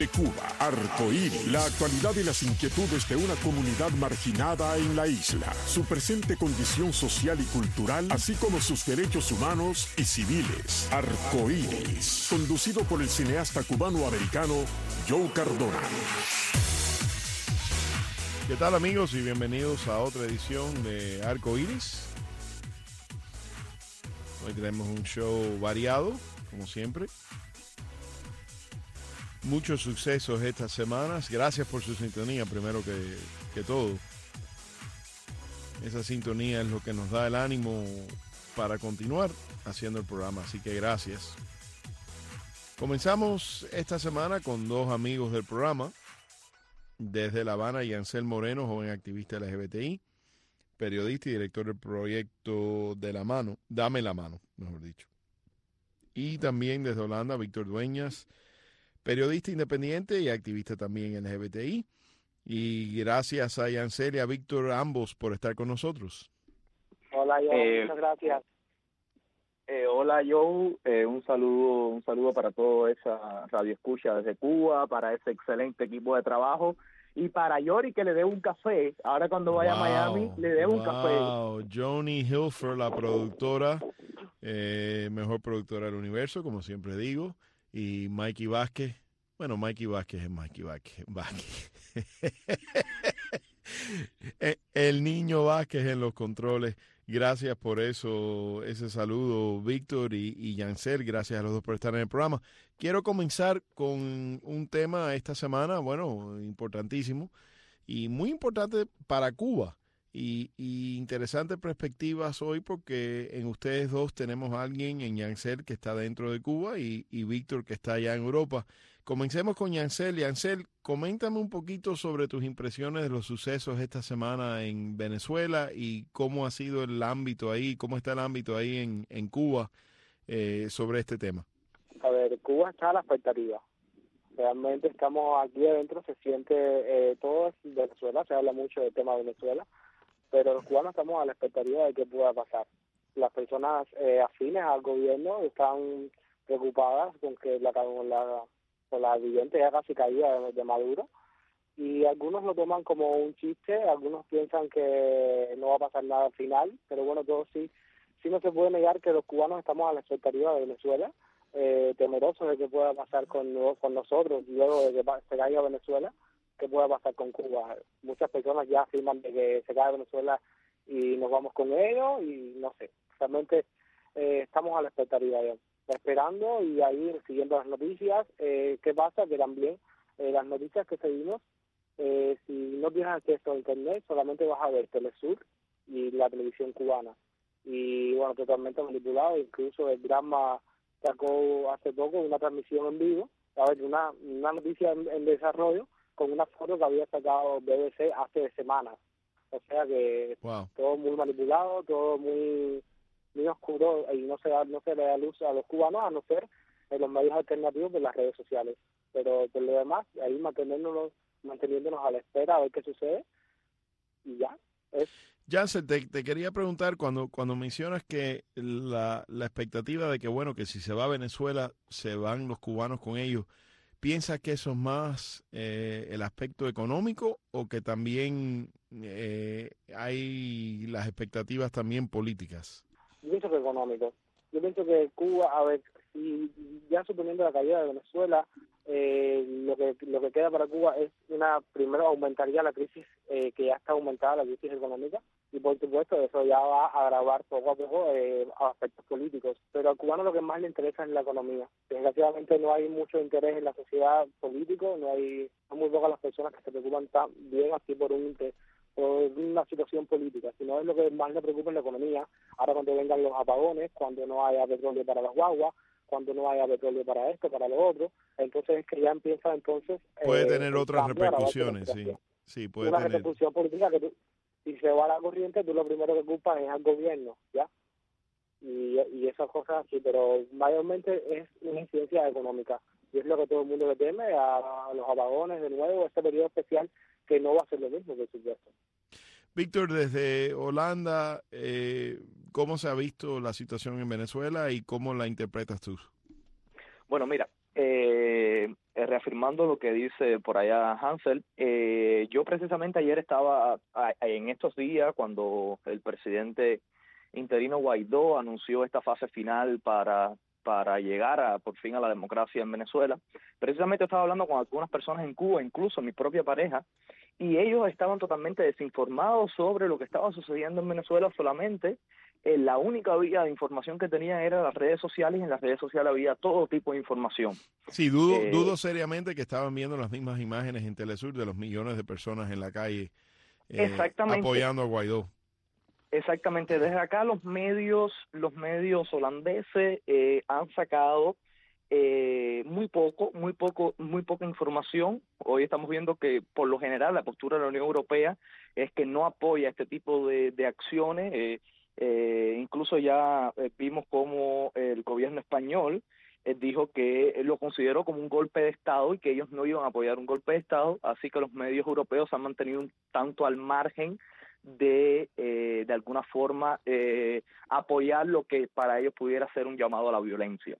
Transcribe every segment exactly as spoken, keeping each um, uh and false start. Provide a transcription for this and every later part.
De Cuba, Arcoíris, la actualidad y las inquietudes de una comunidad marginada en la isla, su presente condición social y cultural, así como sus derechos humanos y civiles. Arcoíris, conducido por el cineasta cubano-americano Joe Cardona. ¿Qué tal, amigos? Y bienvenidos a otra edición de Arcoíris. Hoy tenemos un show variado, como siempre. Muchos sucesos estas semanas. Gracias por su sintonía, primero que, que todo. Esa sintonía es lo que nos da el ánimo para continuar haciendo el programa, así que gracias. Comenzamos esta semana con dos amigos del programa. Desde La Habana, Yancel Moreno, joven activista L G B T I, periodista y director del proyecto de la mano, Dame la Mano, mejor dicho. Y también desde Holanda, Víctor Dueñas, periodista independiente y activista también L G B T I. Y gracias a Yancel y a Víctor, ambos, por estar con nosotros. Hola, Joe, Eh, muchas gracias. Eh, hola Joe, eh, un saludo, un saludo para toda esa radio escucha desde Cuba, para ese excelente equipo de trabajo y para Yori, que le dé un café. Ahora cuando vaya Wow, a Miami, le dé wow. un café. Joni Hilfer, la productora, eh, mejor productora del universo, como siempre digo, y Mikey Vázquez. Bueno, Mikey Vázquez es Mikey Vázquez. Vázquez. El niño Vázquez en los controles. Gracias por eso, ese saludo, Víctor y, y Yancel. Gracias a los dos por estar en el programa. Quiero comenzar con un tema esta semana, bueno, importantísimo y muy importante para Cuba. Y, y interesantes perspectivas hoy porque en ustedes dos tenemos a alguien, en Yancel, que está dentro de Cuba y, y Víctor, que está allá en Europa. Comencemos con Yancel. Yancel, coméntame un poquito sobre tus impresiones de los sucesos esta semana en Venezuela y cómo ha sido el ámbito ahí, cómo está el ámbito ahí en, en Cuba eh, sobre este tema. A ver, Cuba está a la expectativa. Realmente estamos aquí adentro, se siente eh, todo es Venezuela, se habla mucho del tema de Venezuela, pero los cubanos estamos a la expectativa de qué pueda pasar. Las personas eh, afines al gobierno están preocupadas con que la, con la con la evidente ya casi caída de, de Maduro, y algunos lo toman como un chiste, algunos piensan que no va a pasar nada al final, pero bueno, todo sí, sí no se puede negar que los cubanos estamos a la expectativa de Venezuela, eh, temerosos de qué pueda pasar con, con nosotros, luego de que se caiga Venezuela, qué pueda pasar con Cuba. Muchas personas ya afirman de que se cae Venezuela y nos vamos con ellos, y no sé, realmente eh, estamos a la expectativa ya. Esperando y ahí siguiendo las noticias. Eh, ¿Qué pasa? Que también eh, las noticias que seguimos, eh, si no tienes acceso a internet, solamente vas a ver Telesur y la televisión cubana. Y bueno, totalmente manipulado. Incluso el Granma sacó hace poco una transmisión en vivo, a ver, una, una noticia en, en desarrollo con una foto que había sacado B B C hace semanas. O sea que Wow. Todo muy manipulado, todo muy... muy oscuro, y no se da, no se le da luz a los cubanos, a no ser en los medios alternativos de las redes sociales. Pero por lo demás, ahí manteniéndonos, manteniéndonos a la espera a ver qué sucede, y ya. Es... Yancel, te, te quería preguntar, cuando, cuando mencionas que la, la expectativa de que, bueno, que si se va a Venezuela, se van los cubanos con ellos, ¿piensas que eso es más eh, el aspecto económico o que también eh, hay las expectativas también políticas? Yo pienso que económico. Yo pienso que Cuba, a ver, si ya suponiendo la caída de Venezuela, eh, lo que lo que queda para Cuba es una, primero aumentaría la crisis, eh, que ya está aumentada, la crisis económica, y por supuesto eso ya va a agravar poco a poco eh, aspectos políticos. Pero al cubano lo que más le interesa es la economía. Desgraciadamente no hay mucho interés en la sociedad político, no hay, son muy pocas las personas que se preocupan tan bien así por un interés, por una situación política, sino es lo que más le preocupa en la economía. Ahora cuando vengan los apagones, cuando no haya petróleo para las guaguas, cuando no haya petróleo para esto, para lo otro, entonces es que ya empieza entonces... Puede eh, tener otras cambio, repercusiones, sí. Sí, puede una tener. repercusión política que tú, si se va a la corriente, tú lo primero que culpas es al gobierno, ¿ya? Y, y esas cosas así, pero mayormente es una incidencia económica, y es lo que todo el mundo le teme, a, a los apagones de nuevo, este periodo especial, que no va a ser lo mismo, por supuesto. Víctor, desde Holanda, eh, ¿cómo se ha visto la situación en Venezuela y cómo la interpretas tú? Bueno, mira, eh, eh, reafirmando lo que dice por allá Hansel, eh, yo precisamente ayer estaba a, a, en estos días cuando el presidente interino Guaidó anunció esta fase final para para llegar a, por fin a la democracia en Venezuela. Precisamente estaba hablando con algunas personas en Cuba, incluso mi propia pareja, y ellos estaban totalmente desinformados sobre lo que estaba sucediendo en Venezuela. Solamente eh, la única vía de información que tenían era las redes sociales, y en las redes sociales había todo tipo de información. Sí, dudo, Eh, dudo seriamente que estaban viendo las mismas imágenes en Telesur de los millones de personas en la calle eh, exactamente. apoyando a Guaidó. Exactamente, desde acá los medios, los medios holandeses eh, han sacado eh, muy poco, muy poco, muy poca información. Hoy estamos viendo que por lo general la postura de la Unión Europea es que no apoya este tipo de, de acciones. Eh, eh, incluso ya eh, vimos como el gobierno español eh, dijo que lo consideró como un golpe de Estado y que ellos no iban a apoyar un golpe de Estado, así que los medios europeos se han mantenido un tanto al margen de eh, de alguna forma eh, apoyar lo que para ellos pudiera ser un llamado a la violencia.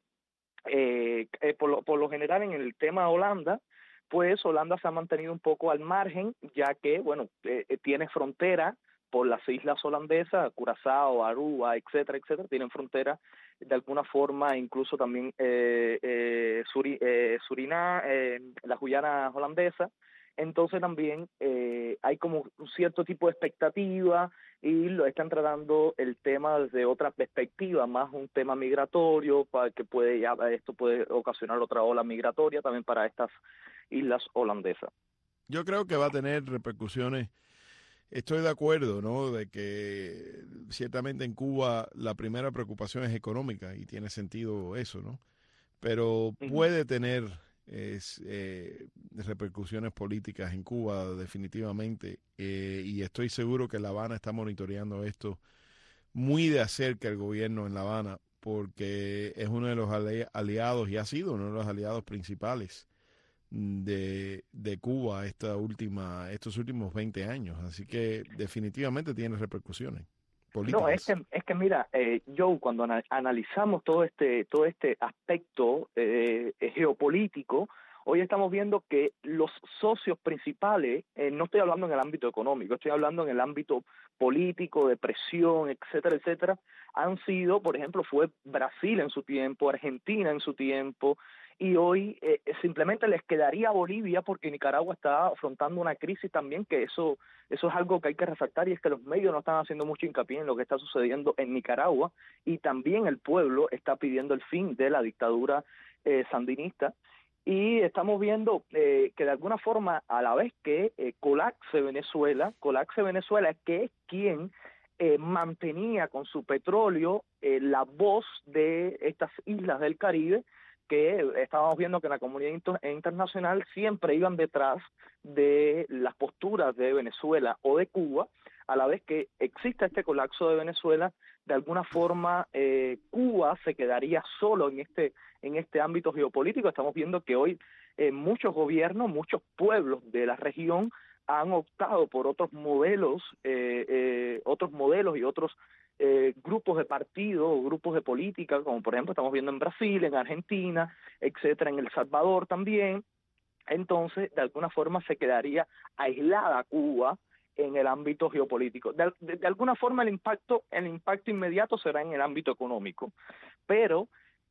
Eh, eh, por, lo, por lo general en el tema de Holanda, pues Holanda se ha mantenido un poco al margen, ya que, bueno, eh, tiene frontera por las islas holandesas, Curazao, Aruba, etcétera, etcétera, tienen frontera de alguna forma, incluso también eh, eh, Suri, eh, Surinam, eh, la Guyana holandesa. Entonces también eh, hay como un cierto tipo de expectativa y lo están tratando el tema desde otra perspectiva, más un tema migratorio, para que puede ya esto puede ocasionar otra ola migratoria también para estas islas holandesas. Yo creo que va a tener repercusiones. Estoy de acuerdo, ¿no? De que ciertamente en Cuba la primera preocupación es económica y tiene sentido eso, ¿no? Pero puede tener es, eh, repercusiones políticas en Cuba definitivamente eh, y estoy seguro que La Habana está monitoreando esto muy de acerca, el gobierno en La Habana, porque es uno de los ali- aliados y ha sido uno de los aliados principales de, de Cuba esta última, estos últimos veinte años. Así que definitivamente tiene repercusiones políticas. No, es que, es que mira, eh, Joe, cuando ana- analizamos todo este, todo este aspecto eh, geopolítico, hoy estamos viendo que los socios principales, eh, no estoy hablando en el ámbito económico, estoy hablando en el ámbito político, de presión, etcétera, etcétera, han sido, por ejemplo, fue Brasil en su tiempo, Argentina en su tiempo, y hoy eh, simplemente les quedaría Bolivia porque Nicaragua está afrontando una crisis también, que eso eso es algo que hay que resaltar, y es que los medios no están haciendo mucho hincapié en lo que está sucediendo en Nicaragua, y también el pueblo está pidiendo el fin de la dictadura eh, sandinista, y estamos viendo eh, que de alguna forma, a la vez que eh, colapse Venezuela, colapse Venezuela, que es quien eh, mantenía con su petróleo eh, la voz de estas islas del Caribe, que estábamos viendo que la comunidad inter- internacional siempre iban detrás de las posturas de Venezuela o de Cuba. A la vez que exista este colapso de Venezuela, de alguna forma eh, Cuba se quedaría solo en este en este ámbito geopolítico. Estamos viendo que hoy eh, muchos gobiernos, muchos pueblos de la región han optado por otros modelos, eh, eh, otros modelos y otros eh, grupos de partidos o grupos de política, como por ejemplo estamos viendo en Brasil, en Argentina, etcétera, en El Salvador también. Entonces, de alguna forma se quedaría aislada Cuba en el ámbito geopolítico. De, de, de alguna forma el impacto, el impacto inmediato será en el ámbito económico, pero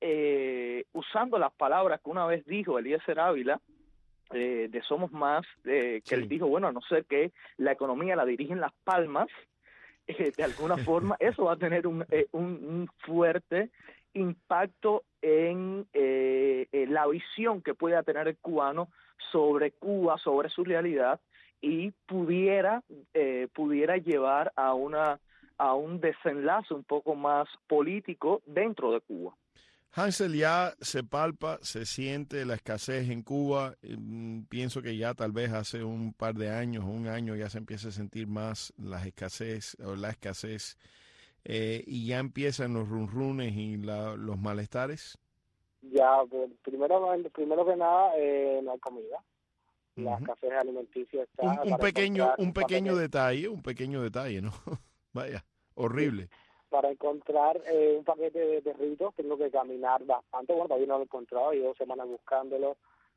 eh, usando las palabras que una vez dijo Eliezer Ávila, eh, de Somos Más, eh, que Sí. él dijo, bueno, a no ser que la economía la dirigen Las Palmas, eh, de alguna forma eso va a tener un, eh, un, un fuerte impacto en eh, eh, la visión que pueda tener el cubano sobre Cuba, sobre su realidad, y pudiera eh, pudiera llevar a una a un desenlace un poco más político dentro de Cuba. Hansel, ya se palpa, se siente la escasez en Cuba. Mm, pienso que ya tal vez hace un par de años, un año, ya se empieza a sentir más la escasez o la escasez eh, y ya empiezan los runrunes y la, los malestares. Ya, pues, primero, primero que nada, eh, no hay comida. La Uh-huh. escasez alimenticia está Un, un para pequeño, encontrar un pequeño paquete, detalle, un pequeño detalle, ¿no? Vaya, horrible. para encontrar eh, un paquete de perritos tengo que caminar bastante. Bueno, todavía no lo he encontrado, llevo semanas buscándolo.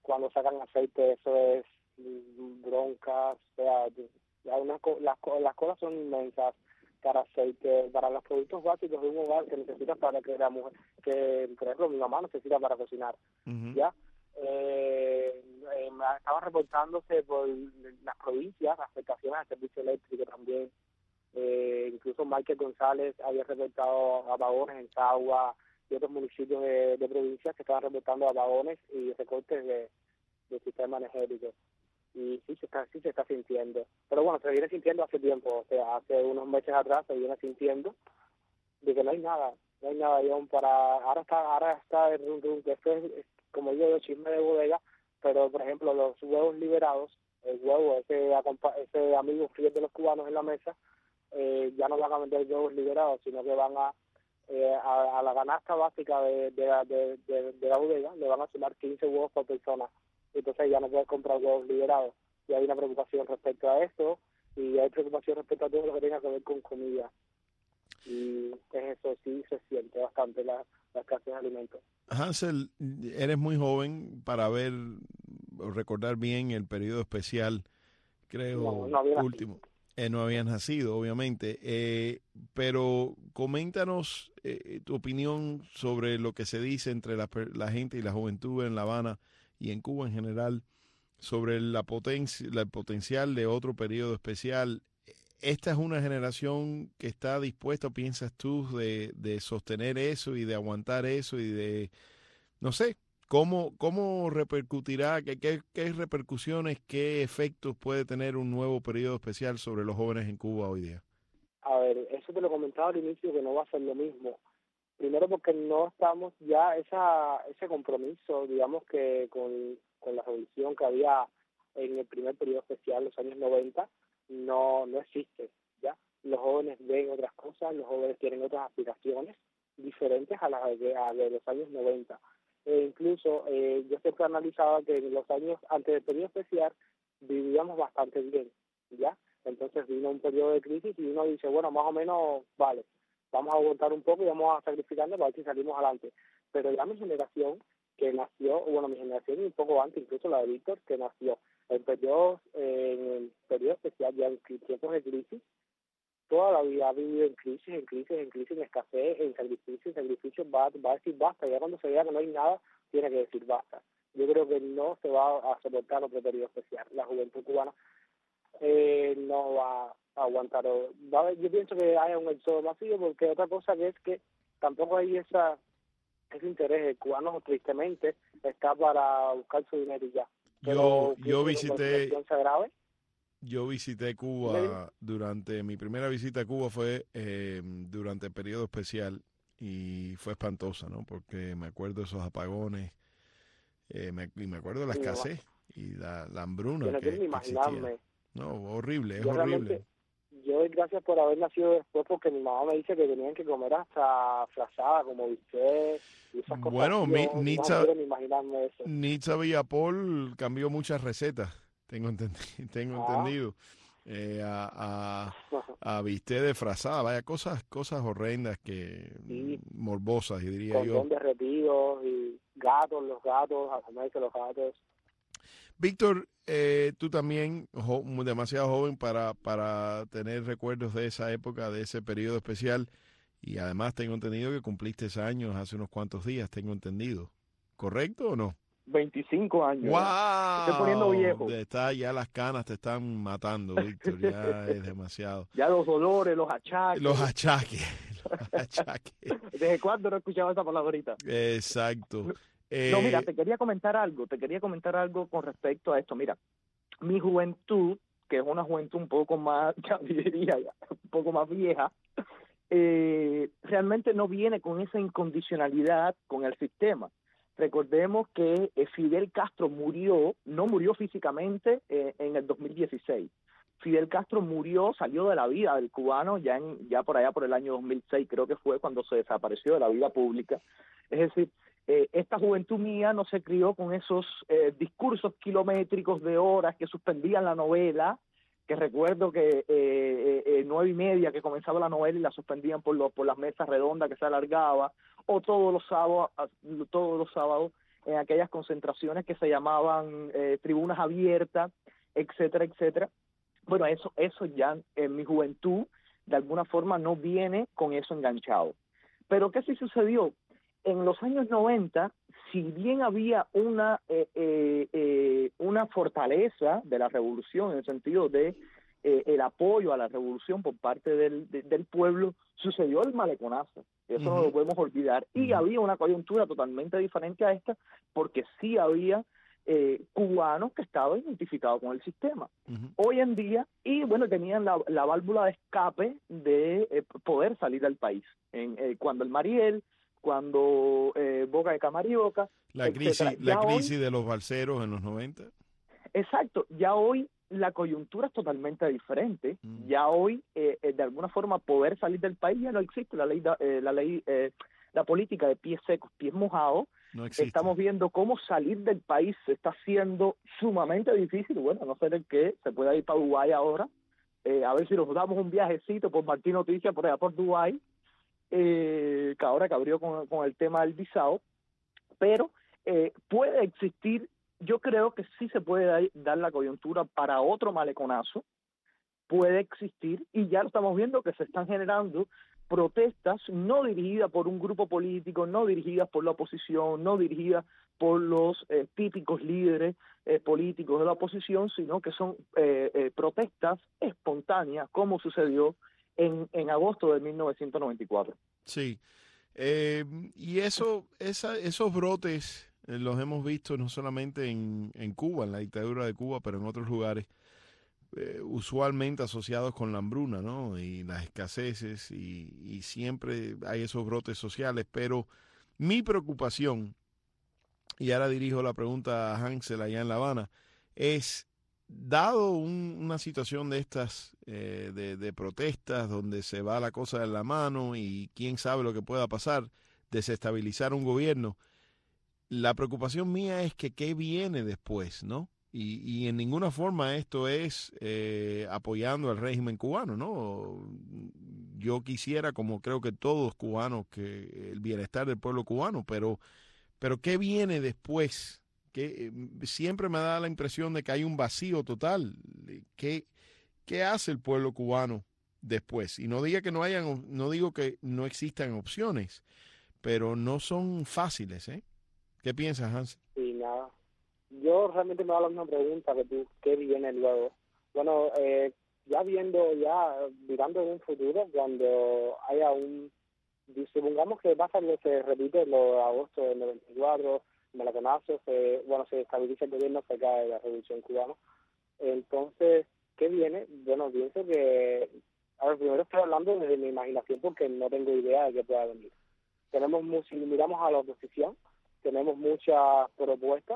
cuando sacan aceite, eso es broncas, o sea, ya una, las, las colas son inmensas para aceite, para los productos básicos de un hogar que necesitas para que la mujer, que por ejemplo mi mamá necesita para cocinar, uh-huh. ¿ya? Eh, eh, estaba reportándose por las provincias afectaciones al servicio eléctrico también, eh, incluso Michael González había reportado apagones en Sagua y otros municipios de, de provincias que estaban reportando apagones y recortes de, del sistema energético. Y sí se está sí se está sintiendo, pero bueno, se viene sintiendo hace tiempo, o sea, hace unos meses atrás se viene sintiendo de que no hay nada, no hay nada aún para, ahora está ahora está el rum rum, que esto es, es como yo digo, chisme de bodega, pero por ejemplo los huevos liberados, el huevo, ese, ese amigo fiel de los cubanos en la mesa, eh, ya no van a vender huevos liberados, sino que van a eh, a, a la canasta básica de, de, de, de, de la bodega, le van a sumar quince huevos por persona. Entonces ya no puedes comprar huevos liberados. Y hay una preocupación respecto a eso, y hay preocupación respecto a todo lo que tenga que ver con comida. Y es eso, sí se siente bastante la, la escasez de alimentos. Hansel, eres muy joven para ver o recordar bien el periodo especial, creo, no, no último. Eh, no habías nacido, obviamente, eh, pero coméntanos eh, tu opinión sobre lo que se dice entre la, la gente y la juventud en La Habana y en Cuba en general sobre la potencia, el potencial de otro periodo especial. ¿Esta es una generación que está dispuesta, piensas tú, de, de sostener eso y de aguantar eso y de, no sé, cómo, cómo repercutirá, qué, qué, qué repercusiones, qué efectos puede tener un nuevo periodo especial sobre los jóvenes en Cuba hoy día? A ver, eso te lo comentaba al inicio, que no va a ser lo mismo. Primero porque no estamos ya, esa ese compromiso, digamos que con, con la revolución que había en el primer periodo especial, los años noventa, no no existe, ¿ya? Los jóvenes ven otras cosas, los jóvenes tienen otras aspiraciones diferentes a las de, a de los años noventa. E incluso eh, yo siempre analizaba que en los años antes del periodo especial vivíamos bastante bien, ¿ya? Entonces vino un periodo de crisis y uno dice, bueno, más o menos, vale, vamos a aguantar un poco y vamos a sacrificarnos para ver si salimos adelante. Pero ya mi generación, que nació, bueno, mi generación y un poco antes, incluso la de Víctor, que nació en periodos, eh, en el periodo especial, ya en tiempos de crisis, toda la vida ha vivido en crisis, en crisis, en crisis, en escasez, en sacrificio, en sacrificio, va, va a decir basta. Ya cuando se vea que no hay nada, tiene que decir basta. Yo creo que no se va a soportar otro periodo especial. La juventud cubana eh, no va a aguantar. Va a haber, yo pienso que haya un éxodo masivo, porque otra cosa que es que tampoco hay esa ese interés. El cubano, tristemente, está para buscar su dinero y ya. Yo, yo visité... grave, Yo visité Cuba, durante mi primera visita a Cuba fue eh, durante el periodo especial y fue espantosa, ¿no? Porque me acuerdo de esos apagones eh, me, y me acuerdo de la escasez y la, la hambruna no que, que existía. No, horrible, es yo horrible. Yo doy gracias por haber nacido después, porque mi mamá me dice que tenían que comer hasta frazada, como bistec y esas cosas. Bueno, mi, no, Nitza, no quiero ni imaginarme eso. Nitza Villapol cambió muchas recetas. Tengo, entendi- tengo ah. entendido, eh, a, a, a bistec de frazada, vaya, cosas cosas horrendas, que sí. morbosas, y diría Con yo. Con derretidos y gatos, los gatos, a comerse los gatos. Víctor, eh, tú también, jo, demasiado joven para, para tener recuerdos de esa época, de ese periodo especial, y además tengo entendido que cumpliste años hace unos cuantos días, tengo entendido. ¿Correcto o no? veinticinco años. ¡Wow! Ya. Estoy poniendo viejo. Está, ya las canas te están matando, Víctor. Ya es demasiado. Ya los dolores, los achaques. Los achaques. Los achaques. ¿Desde cuándo no escuchaba esa palabrita? Exacto. Eh, no, mira, te quería comentar algo. Te quería comentar algo con respecto a esto. Mira, mi juventud, que es una juventud un poco más, ya diría, ya, un poco más vieja, eh, realmente no viene con esa incondicionalidad con el sistema. Recordemos que eh, Fidel Castro murió, no murió físicamente eh, en el dos mil dieciséis. Fidel Castro murió, salió de la vida del cubano ya en, ya por allá por el año dos mil seis, creo que fue cuando se desapareció de la vida pública. Es decir, eh, esta juventud mía no se crió con esos eh, discursos kilométricos de horas que suspendían la novela, que recuerdo que eh, eh, eh, nueve y media que comenzaba la novela y la suspendían por, los, por las mesas redondas que se alargaba, o todos los sábados, todos los sábados en aquellas concentraciones que se llamaban eh, tribunas abiertas, etcétera, etcétera. Bueno, eso, eso ya en mi juventud de alguna forma no viene con eso enganchado. Pero ¿qué sí sucedió? En los años noventa, si bien había una, eh, eh, eh, una fortaleza de la revolución en el sentido de eh, el apoyo a la revolución por parte del, de, del pueblo, sucedió el maleconazo. Eso uh-huh. no lo podemos olvidar. Y uh-huh. había una coyuntura totalmente diferente a esta, porque sí había eh, cubanos que estaban identificados con el sistema. Uh-huh. Hoy en día, y bueno, tenían la, la válvula de escape de eh, poder salir del país. En, eh, cuando el Mariel, cuando eh, Boca de Camarioca, la crisis, la crisis hoy, de los balseros en los noventa. Exacto, ya hoy la coyuntura es totalmente diferente. Mm. Ya hoy, eh, eh, de alguna forma, poder salir del país ya no existe. La ley, eh, la ley, eh, la política de pies secos, pies mojados. No existe. Estamos viendo cómo salir del país se está haciendo sumamente difícil. Bueno, a no ser el que se pueda ir para Dubái ahora. Eh, a ver si nos damos un viajecito por Martín Noticias por allá por Dubái. Eh, que ahora que abrió con, con el tema del visado, pero eh, puede existir, yo creo que sí se puede dar, dar la coyuntura para otro maleconazo, puede existir, y ya lo estamos viendo que se están generando protestas no dirigidas por un grupo político, no dirigidas por la oposición, no dirigidas por los eh, típicos líderes eh, políticos de la oposición, sino que son eh, eh, protestas espontáneas, como sucedió En, en agosto de mil novecientos noventa y cuatro. Sí, eh, y eso, esa, esos brotes eh, los hemos visto no solamente en, en Cuba, en la dictadura de Cuba, pero en otros lugares, eh, usualmente asociados con la hambruna, ¿no? Y las escaseces, y, y siempre hay esos brotes sociales, pero mi preocupación, y ahora dirijo la pregunta a Hansel allá en La Habana, es... Dado un, una situación de estas, eh, de, de protestas, donde se va la cosa de la mano y quién sabe lo que pueda pasar, desestabilizar un gobierno, la preocupación mía es que qué viene después, ¿no? Y, y en ninguna forma esto es eh, apoyando al régimen cubano, ¿no? Yo quisiera, como creo que todos cubanos, que el bienestar del pueblo cubano, pero, pero ¿qué viene después? Que siempre me da la impresión de que hay un vacío total. ¿Qué, qué hace el pueblo cubano después? Y no diga que no hayan, no digo que no existan opciones, pero no son fáciles, ¿eh? ¿Qué piensas, Hans? Sí, nada. Yo realmente me hago la misma pregunta que tú, ¿qué viene luego? Bueno, eh, ya viendo, ya mirando en un futuro, cuando haya un, supongamos que pasa que se repite lo de agosto del noventa y cuatro, maleconazo, se, bueno, se estabiliza el gobierno, se cae la revolución cubana. Entonces, ¿qué viene? Bueno, pienso que, a ver, primero estoy hablando desde mi imaginación porque no tengo idea de qué pueda venir. Tenemos, si miramos a la oposición, tenemos muchas propuestas,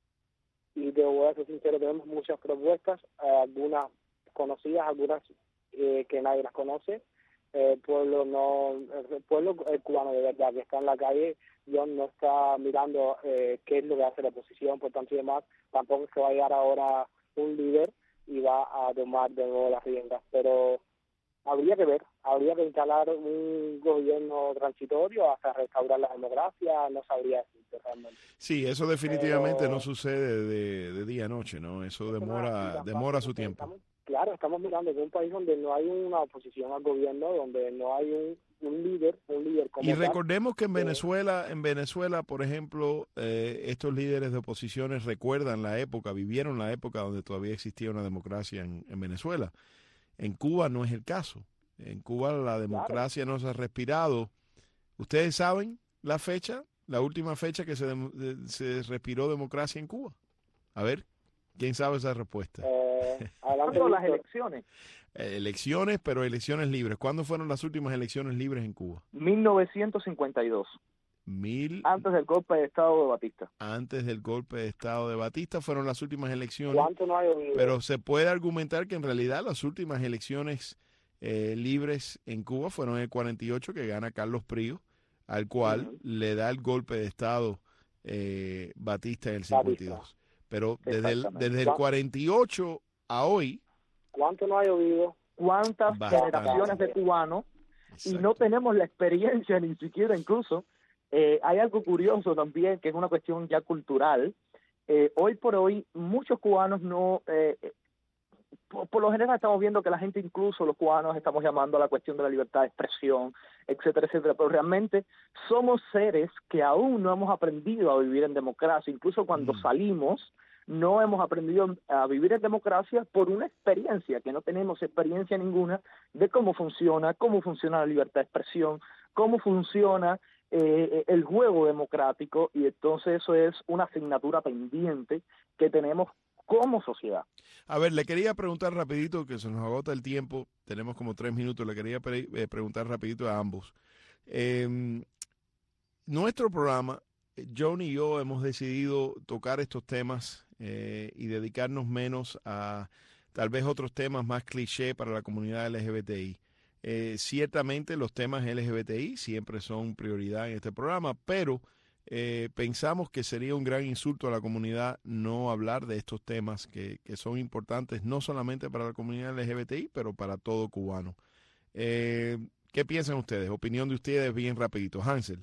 y te voy a ser sincero, tenemos muchas propuestas, eh, algunas conocidas, algunas eh, que nadie las conoce. El pueblo no, el pueblo el cubano de verdad que está en la calle, yo no está mirando eh, qué es lo que hace la oposición, por tanto y demás, tampoco es que va a llegar ahora un líder y va a tomar de nuevo las riendas, pero habría que ver, habría que instalar un gobierno transitorio hasta restaurar la democracia, no sabría decirte realmente. Sí, eso definitivamente pero, no sucede de, de día a noche, ¿no? Eso demora, demora su tiempo. Estamos, claro, estamos mirando que un país donde no hay una oposición al gobierno, donde no hay un, un líder, un líder como Y tal, recordemos que en que, Venezuela, en Venezuela, por ejemplo, eh, estos líderes de oposiciones recuerdan la época, vivieron la época donde todavía existía una democracia en, en Venezuela. En Cuba no es el caso. En Cuba la democracia claro. no se ha respirado. ¿Ustedes saben la fecha, la última fecha que se, de, se respiró democracia en Cuba? A ver, ¿quién sabe esa respuesta? Eh, hablando de las elecciones. Eh, elecciones, pero elecciones libres. ¿Cuándo fueron las últimas elecciones libres en Cuba? mil novecientos cincuenta y dos. Mil... Antes del golpe de Estado de Batista. Antes del golpe de Estado de Batista fueron las últimas elecciones. ¿Cuánto no hay oído? Pero se puede argumentar que en realidad las últimas elecciones eh, libres en Cuba fueron en el cuarenta y ocho, que gana Carlos Prío, al cual uh-huh. le da el golpe de Estado eh, Batista en el cincuenta y dos. Batista. Pero desde el, desde el cuarenta y ocho a hoy... ¿Cuánto no hay oído? ¿Cuántas bastante. generaciones de cubanos? Exacto. Y no tenemos la experiencia ni siquiera incluso Eh, hay algo curioso también, que es una cuestión ya cultural. Eh, hoy por hoy, muchos cubanos no... Eh, por, por lo general estamos viendo que la gente, incluso los cubanos, estamos llamando a la cuestión de la libertad de expresión, etcétera, etcétera, pero realmente somos seres que aún no hemos aprendido a vivir en democracia. Incluso cuando mm. salimos, no hemos aprendido a vivir en democracia por una experiencia, que no tenemos experiencia ninguna de cómo funciona, cómo funciona la libertad de expresión, cómo funciona eh, el juego democrático, y entonces eso es una asignatura pendiente que tenemos como sociedad. A ver, le quería preguntar rapidito, que se nos agota el tiempo, tenemos como tres minutos, le quería pre eh, preguntar rapidito a ambos. Eh, nuestro programa, John y yo hemos decidido tocar estos temas eh, y dedicarnos menos a tal vez otros temas más cliché para la comunidad L G B T I. Eh, ciertamente los temas L G B T I siempre son prioridad en este programa, pero eh, pensamos que sería un gran insulto a la comunidad no hablar de estos temas que, que son importantes no solamente para la comunidad L G B T I, pero para todo cubano. Eh, ¿Qué piensan ustedes? Opinión de ustedes bien rapidito. Hansel.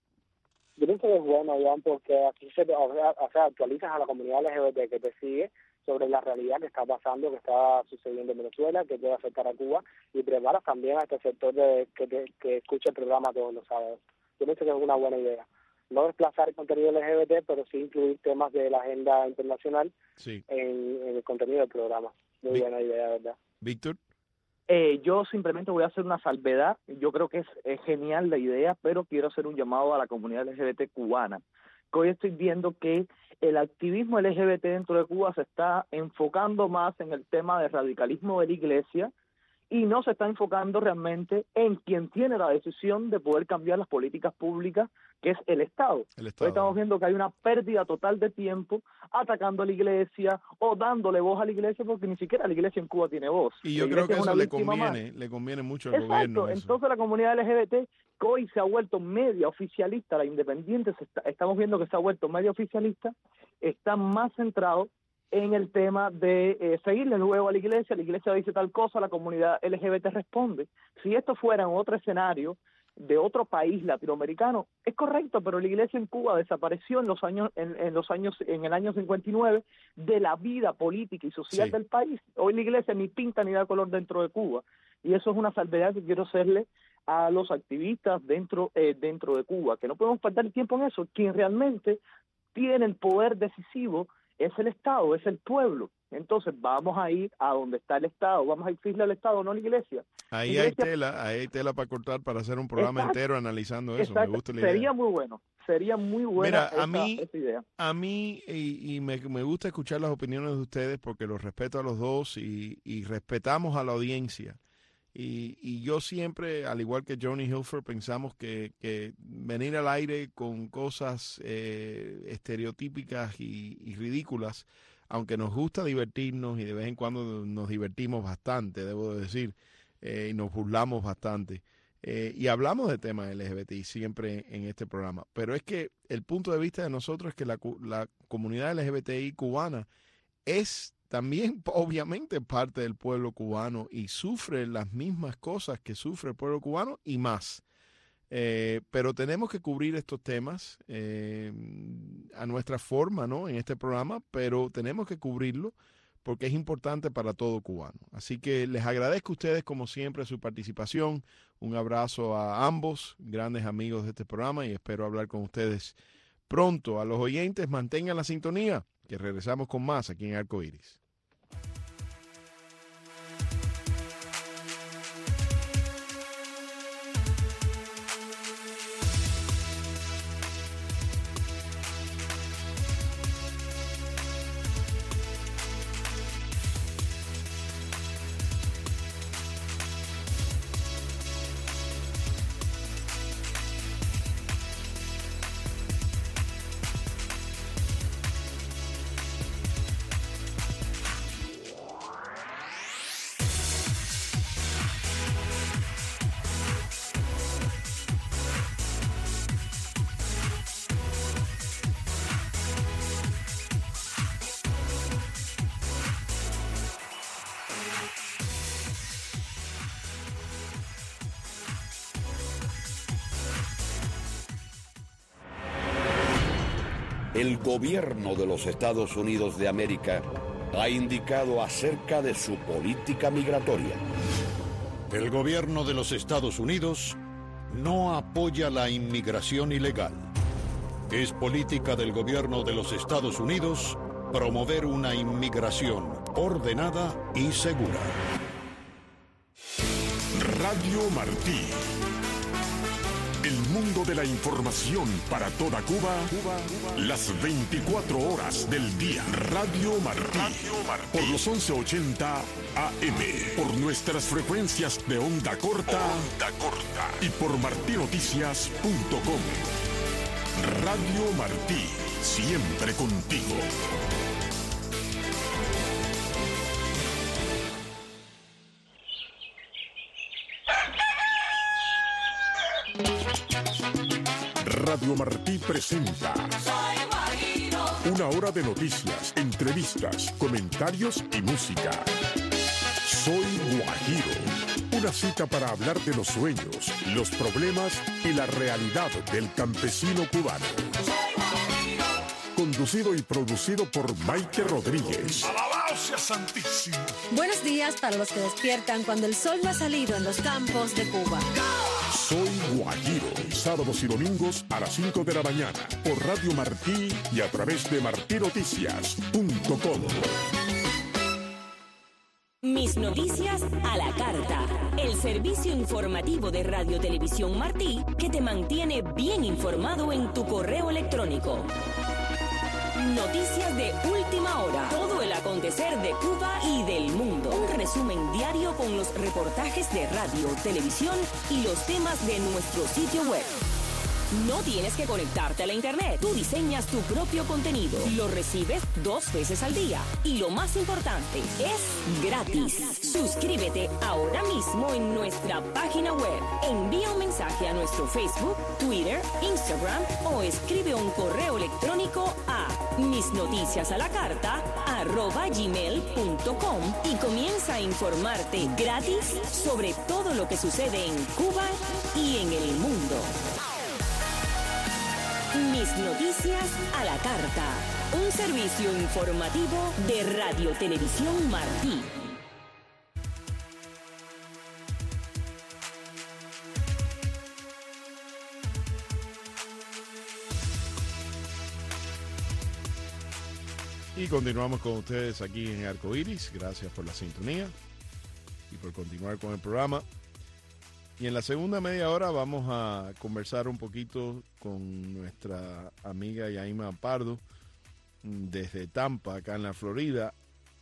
Yo pienso que es bueno, Iván, porque aquí se o sea, o sea, actualizas a la comunidad L G B T que te sigue sobre la realidad que está pasando, que está sucediendo en Venezuela, que puede afectar a Cuba, y preparas también a este sector de, que, te, que escucha el programa todos los sábados. Yo pienso que es una buena idea. No desplazar el contenido L G B T, pero sí incluir temas de la agenda internacional sí. en, en el contenido del programa. Muy buena idea, ¿verdad? Víctor. Eh, yo simplemente voy a hacer una salvedad. Yo creo que es, es genial la idea, pero quiero hacer un llamado a la comunidad L G B T cubana. Que hoy estoy viendo que el activismo L G B T dentro de Cuba se está enfocando más en el tema del radicalismo de la iglesia y no se está enfocando realmente en quien tiene la decisión de poder cambiar las políticas públicas, que es el Estado. El Estado. Hoy estamos viendo que hay una pérdida total de tiempo atacando a la iglesia o dándole voz a la iglesia, porque ni siquiera la iglesia en Cuba tiene voz. Y yo creo que eso le conviene, le conviene mucho al Exacto. gobierno. Eso. Entonces la comunidad L G B T, que hoy se ha vuelto media oficialista, la independiente, se está, estamos viendo que se ha vuelto media oficialista, está más centrado en el tema de eh, seguirle luego a la iglesia. La iglesia dice tal cosa, la comunidad L G B T responde. Si esto fuera en otro escenario de otro país latinoamericano, es correcto, pero la iglesia en Cuba desapareció en los años en, en los años en el año cincuenta y nueve de la vida política y social sí. del país. Hoy la iglesia ni pinta ni da color dentro de Cuba, y eso es una salvedad que quiero hacerle a los activistas dentro eh, dentro de Cuba, que no podemos perder tiempo en eso. Quien realmente tiene el poder decisivo es el Estado, es el pueblo. Entonces vamos a ir a donde está el Estado, vamos a exigirle al Estado, no a la iglesia. Ahí iglesia... hay tela, ahí hay tela para cortar para hacer un programa Exacto. entero analizando eso. Exacto. Me gusta la sería idea. muy bueno, sería muy buena Mira, esa, a mí, esa idea. A mí, y, y me, me gusta escuchar las opiniones de ustedes porque los respeto a los dos y, y respetamos a la audiencia. Y, y yo siempre, al igual que Johnny Hilfer, pensamos que, que venir al aire con cosas eh, estereotípicas y, y ridículas, aunque nos gusta divertirnos y de vez en cuando nos divertimos bastante, debo decir, eh, y nos burlamos bastante. Eh, y hablamos de temas L G B T I siempre en este programa. Pero es que el punto de vista de nosotros es que la, la comunidad L G B T I cubana es también obviamente parte del pueblo cubano y sufre las mismas cosas que sufre el pueblo cubano y más. Eh, pero tenemos que cubrir estos temas eh, a nuestra forma, ¿no? En este programa, pero tenemos que cubrirlo porque es importante para todo cubano. Así que les agradezco a ustedes como siempre su participación. Un abrazo a ambos, grandes amigos de este programa, y espero hablar con ustedes pronto. A los oyentes, mantengan la sintonía, que regresamos con más aquí en Arcoiris. el gobierno de los Estados Unidos de América ha indicado acerca de su política migratoria. El gobierno de los Estados Unidos no apoya la inmigración ilegal. Es política del gobierno de los Estados Unidos promover una inmigración ordenada y segura. Radio Martí. El mundo de la información para toda Cuba, Cuba, Cuba, las veinticuatro horas del día. Radio Martí. Radio Martí. Por los once ochenta A M. Por nuestras frecuencias de onda corta. Onda corta. Y por martí noticias punto com. Radio Martí. Siempre contigo. Radio Martí presenta una hora de noticias, entrevistas, comentarios y música. Soy Guajiro, una cita para hablar de los sueños, los problemas y la realidad del campesino cubano. Conducido y producido por Maite Rodríguez. ¡Alabado sea Santísimo! Buenos días para los que despiertan cuando el sol no ha salido en los campos de Cuba. Soy Guajiro, sábados y domingos a las cinco de la mañana por Radio Martí y a través de martí noticias punto com. Mis noticias a la carta, el servicio informativo de Radio Televisión Martí que te mantiene bien informado en tu correo electrónico. Noticias de última hora, todo el acontecer de Cuba y del mundo. Un resumen diario con los reportajes de radio, televisión y los temas de nuestro sitio web. No tienes que conectarte a la internet. Tú diseñas tu propio contenido. Lo recibes dos veces al día. Y lo más importante, es gratis. Suscríbete ahora mismo en nuestra página web. Envía un mensaje a nuestro Facebook, Twitter, Instagram o escribe un correo electrónico a misnoticiasalacarta arroba gmail punto com y comienza a informarte gratis sobre todo lo que sucede en Cuba y en el mundo. Mis noticias a la carta, un servicio informativo de Radio Televisión Martí. Y continuamos con ustedes aquí en Arcoiris. Gracias por la sintonía y por continuar con el programa. Y en la segunda media hora vamos a conversar un poquito con nuestra amiga Yaima Pardo desde Tampa, acá en la Florida.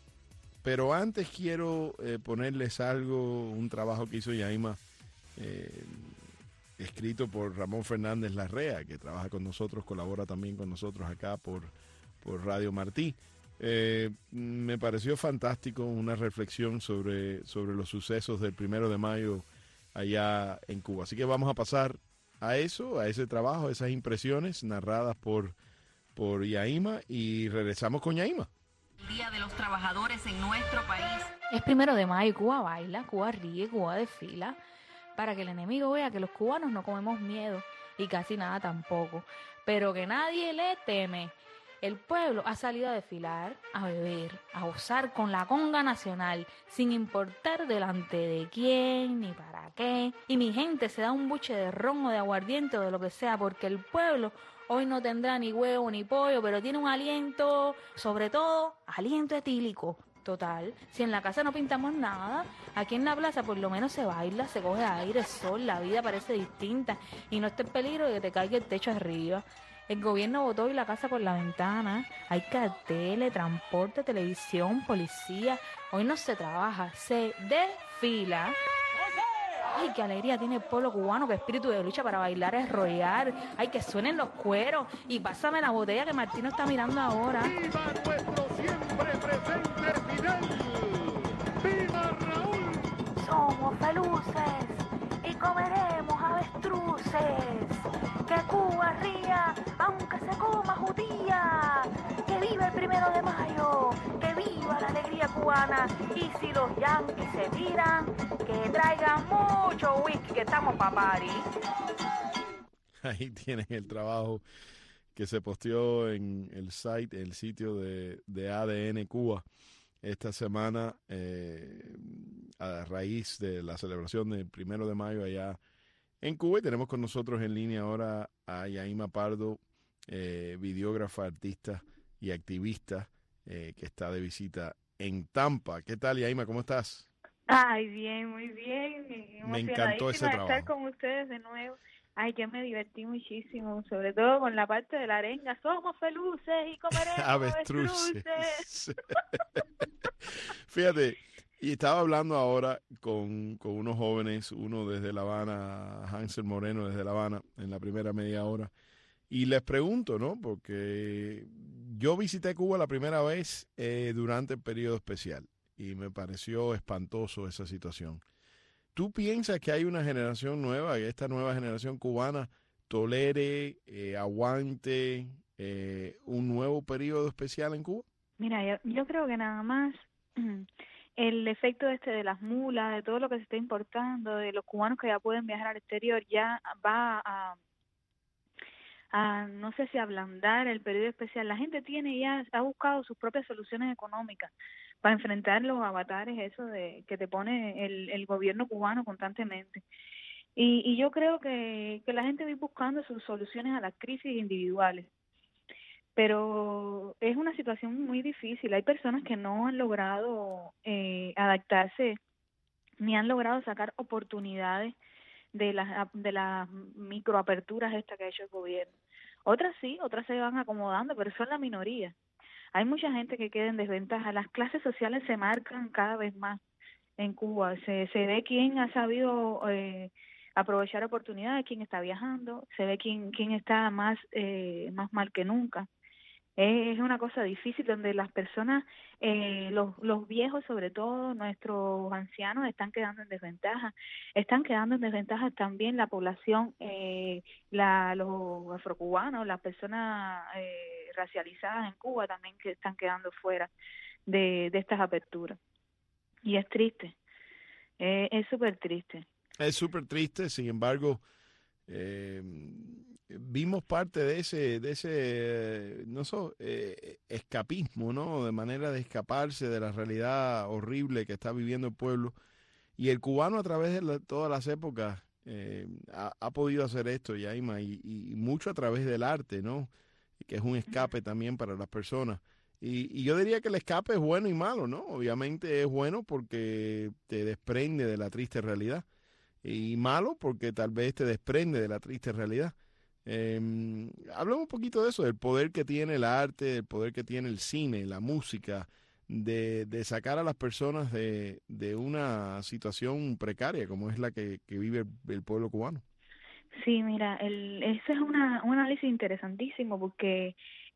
Pero antes quiero eh, ponerles algo, un trabajo que hizo Yaima, eh, escrito por Ramón Fernández Larrea, que trabaja con nosotros, colabora también con nosotros acá por, por Radio Martí. Eh, me pareció fantástico, una reflexión sobre, sobre los sucesos del primero de mayo allá en Cuba. Así que vamos a pasar a eso, a ese trabajo, a esas impresiones narradas por, por Yaima, y regresamos con Yaima. El Día de los Trabajadores en nuestro país. Es primero de mayo y Cuba baila, Cuba ríe, Cuba desfila, para que el enemigo vea que los cubanos no comemos miedo y casi nada tampoco, pero que nadie le teme. El pueblo ha salido a desfilar, a beber, a gozar con la conga nacional, sin importar delante de quién ni para qué. Y mi gente se da un buche de ron o de aguardiente o de lo que sea, porque el pueblo hoy no tendrá ni huevo ni pollo, pero tiene un aliento, sobre todo, aliento etílico. Total, si en la casa no pintamos nada, aquí en la plaza por lo menos se baila, se coge aire, sol, la vida parece distinta y no está en peligro de que te caiga el techo arriba. El gobierno botó hoy la casa por la ventana, hay carteles, transporte, televisión, policía. Hoy no se trabaja, se desfila. Ay, qué alegría tiene el pueblo cubano, qué espíritu de lucha para bailar es rollar. Ay, que suenen los cueros y pásame la botella que Martino está mirando ahora. ¡Viva nuestro siempre presente Fidel! ¡Viva Raúl! Somos feluces y comeremos avestruces. Que Cuba ría, aunque se coma judía. Que viva el primero de mayo, que viva la alegría cubana. Y si los yanquis se tiran, que traigan mucho whisky, que estamos pa' party. Ahí tienen el trabajo que se posteó en el site, el sitio de, de A D N Cuba esta semana eh, a raíz de la celebración del primero de mayo allá en Cuba. Y tenemos con nosotros en línea ahora a Yaima Pardo, eh, videógrafa, artista y activista eh, que está de visita en Tampa. ¿Qué tal, Yaima? ¿Cómo estás? Ay, bien, muy bien. Me encantó ese trabajo. Estar con ustedes de nuevo. Ay, que me divertí muchísimo, sobre todo con la parte de la arenga. Somos feluces y comeremos avestruces. avestruces. Fíjate, y estaba hablando ahora con, con unos jóvenes, uno desde La Habana, Hansel Moreno desde La Habana, en la primera media hora, y les pregunto, ¿no? Porque yo visité Cuba la primera vez eh, durante el periodo especial y me pareció espantoso esa situación. ¿Tú piensas que hay una generación nueva, que esta nueva generación cubana tolere, eh, aguante eh, un nuevo periodo especial en Cuba? Mira, yo, yo creo que nada más el efecto este de las mulas, de todo lo que se está importando, de los cubanos que ya pueden viajar al exterior, ya va a, a no sé si ablandar el periodo especial. La gente tiene ya, ha buscado sus propias soluciones económicas para enfrentar los avatares eso de que te pone el, el gobierno cubano constantemente. Y, y yo creo que, que la gente va a ir buscando sus soluciones a las crisis individuales. Pero es una situación muy difícil. Hay personas que no han logrado eh, adaptarse ni han logrado sacar oportunidades de las de las microaperturas estas que ha hecho el gobierno. Otras sí, otras se van acomodando, pero son la minoría. Hay mucha gente que queda en desventaja. Las clases sociales se marcan cada vez más en Cuba. Se, se ve quién ha sabido eh, aprovechar oportunidades, quién está viajando, se ve quién, quién está más, eh, más mal que nunca. Es una cosa difícil donde las personas, eh, los, los viejos sobre todo, nuestros ancianos están quedando en desventaja. Están quedando en desventaja también la población, eh, la, los afrocubanos, las personas eh, racializadas en Cuba también que están quedando fuera de, de estas aperturas. Y es triste, eh, es súper triste. Es súper triste, sin embargo, eh, vimos parte de ese, de ese, no sé, eh, escapismo, ¿no? De manera de escaparse de la realidad horrible que está viviendo el pueblo. Y el cubano a través de la, todas las épocas eh, ha, ha podido hacer esto, Yaima, y, y mucho a través del arte, ¿no? Que es un escape también para las personas. Y, y yo diría que el escape es bueno y malo, ¿no? Obviamente es bueno porque te desprende de la triste realidad. Y malo porque tal vez te desprende de la triste realidad. Eh, hablemos un poquito de eso, del poder que tiene el arte, del poder que tiene el cine, la música, de, de sacar a las personas de, de una situación precaria como es la que, que vive el, el pueblo cubano. Sí, mira, el, ese es una, un análisis interesantísimo porque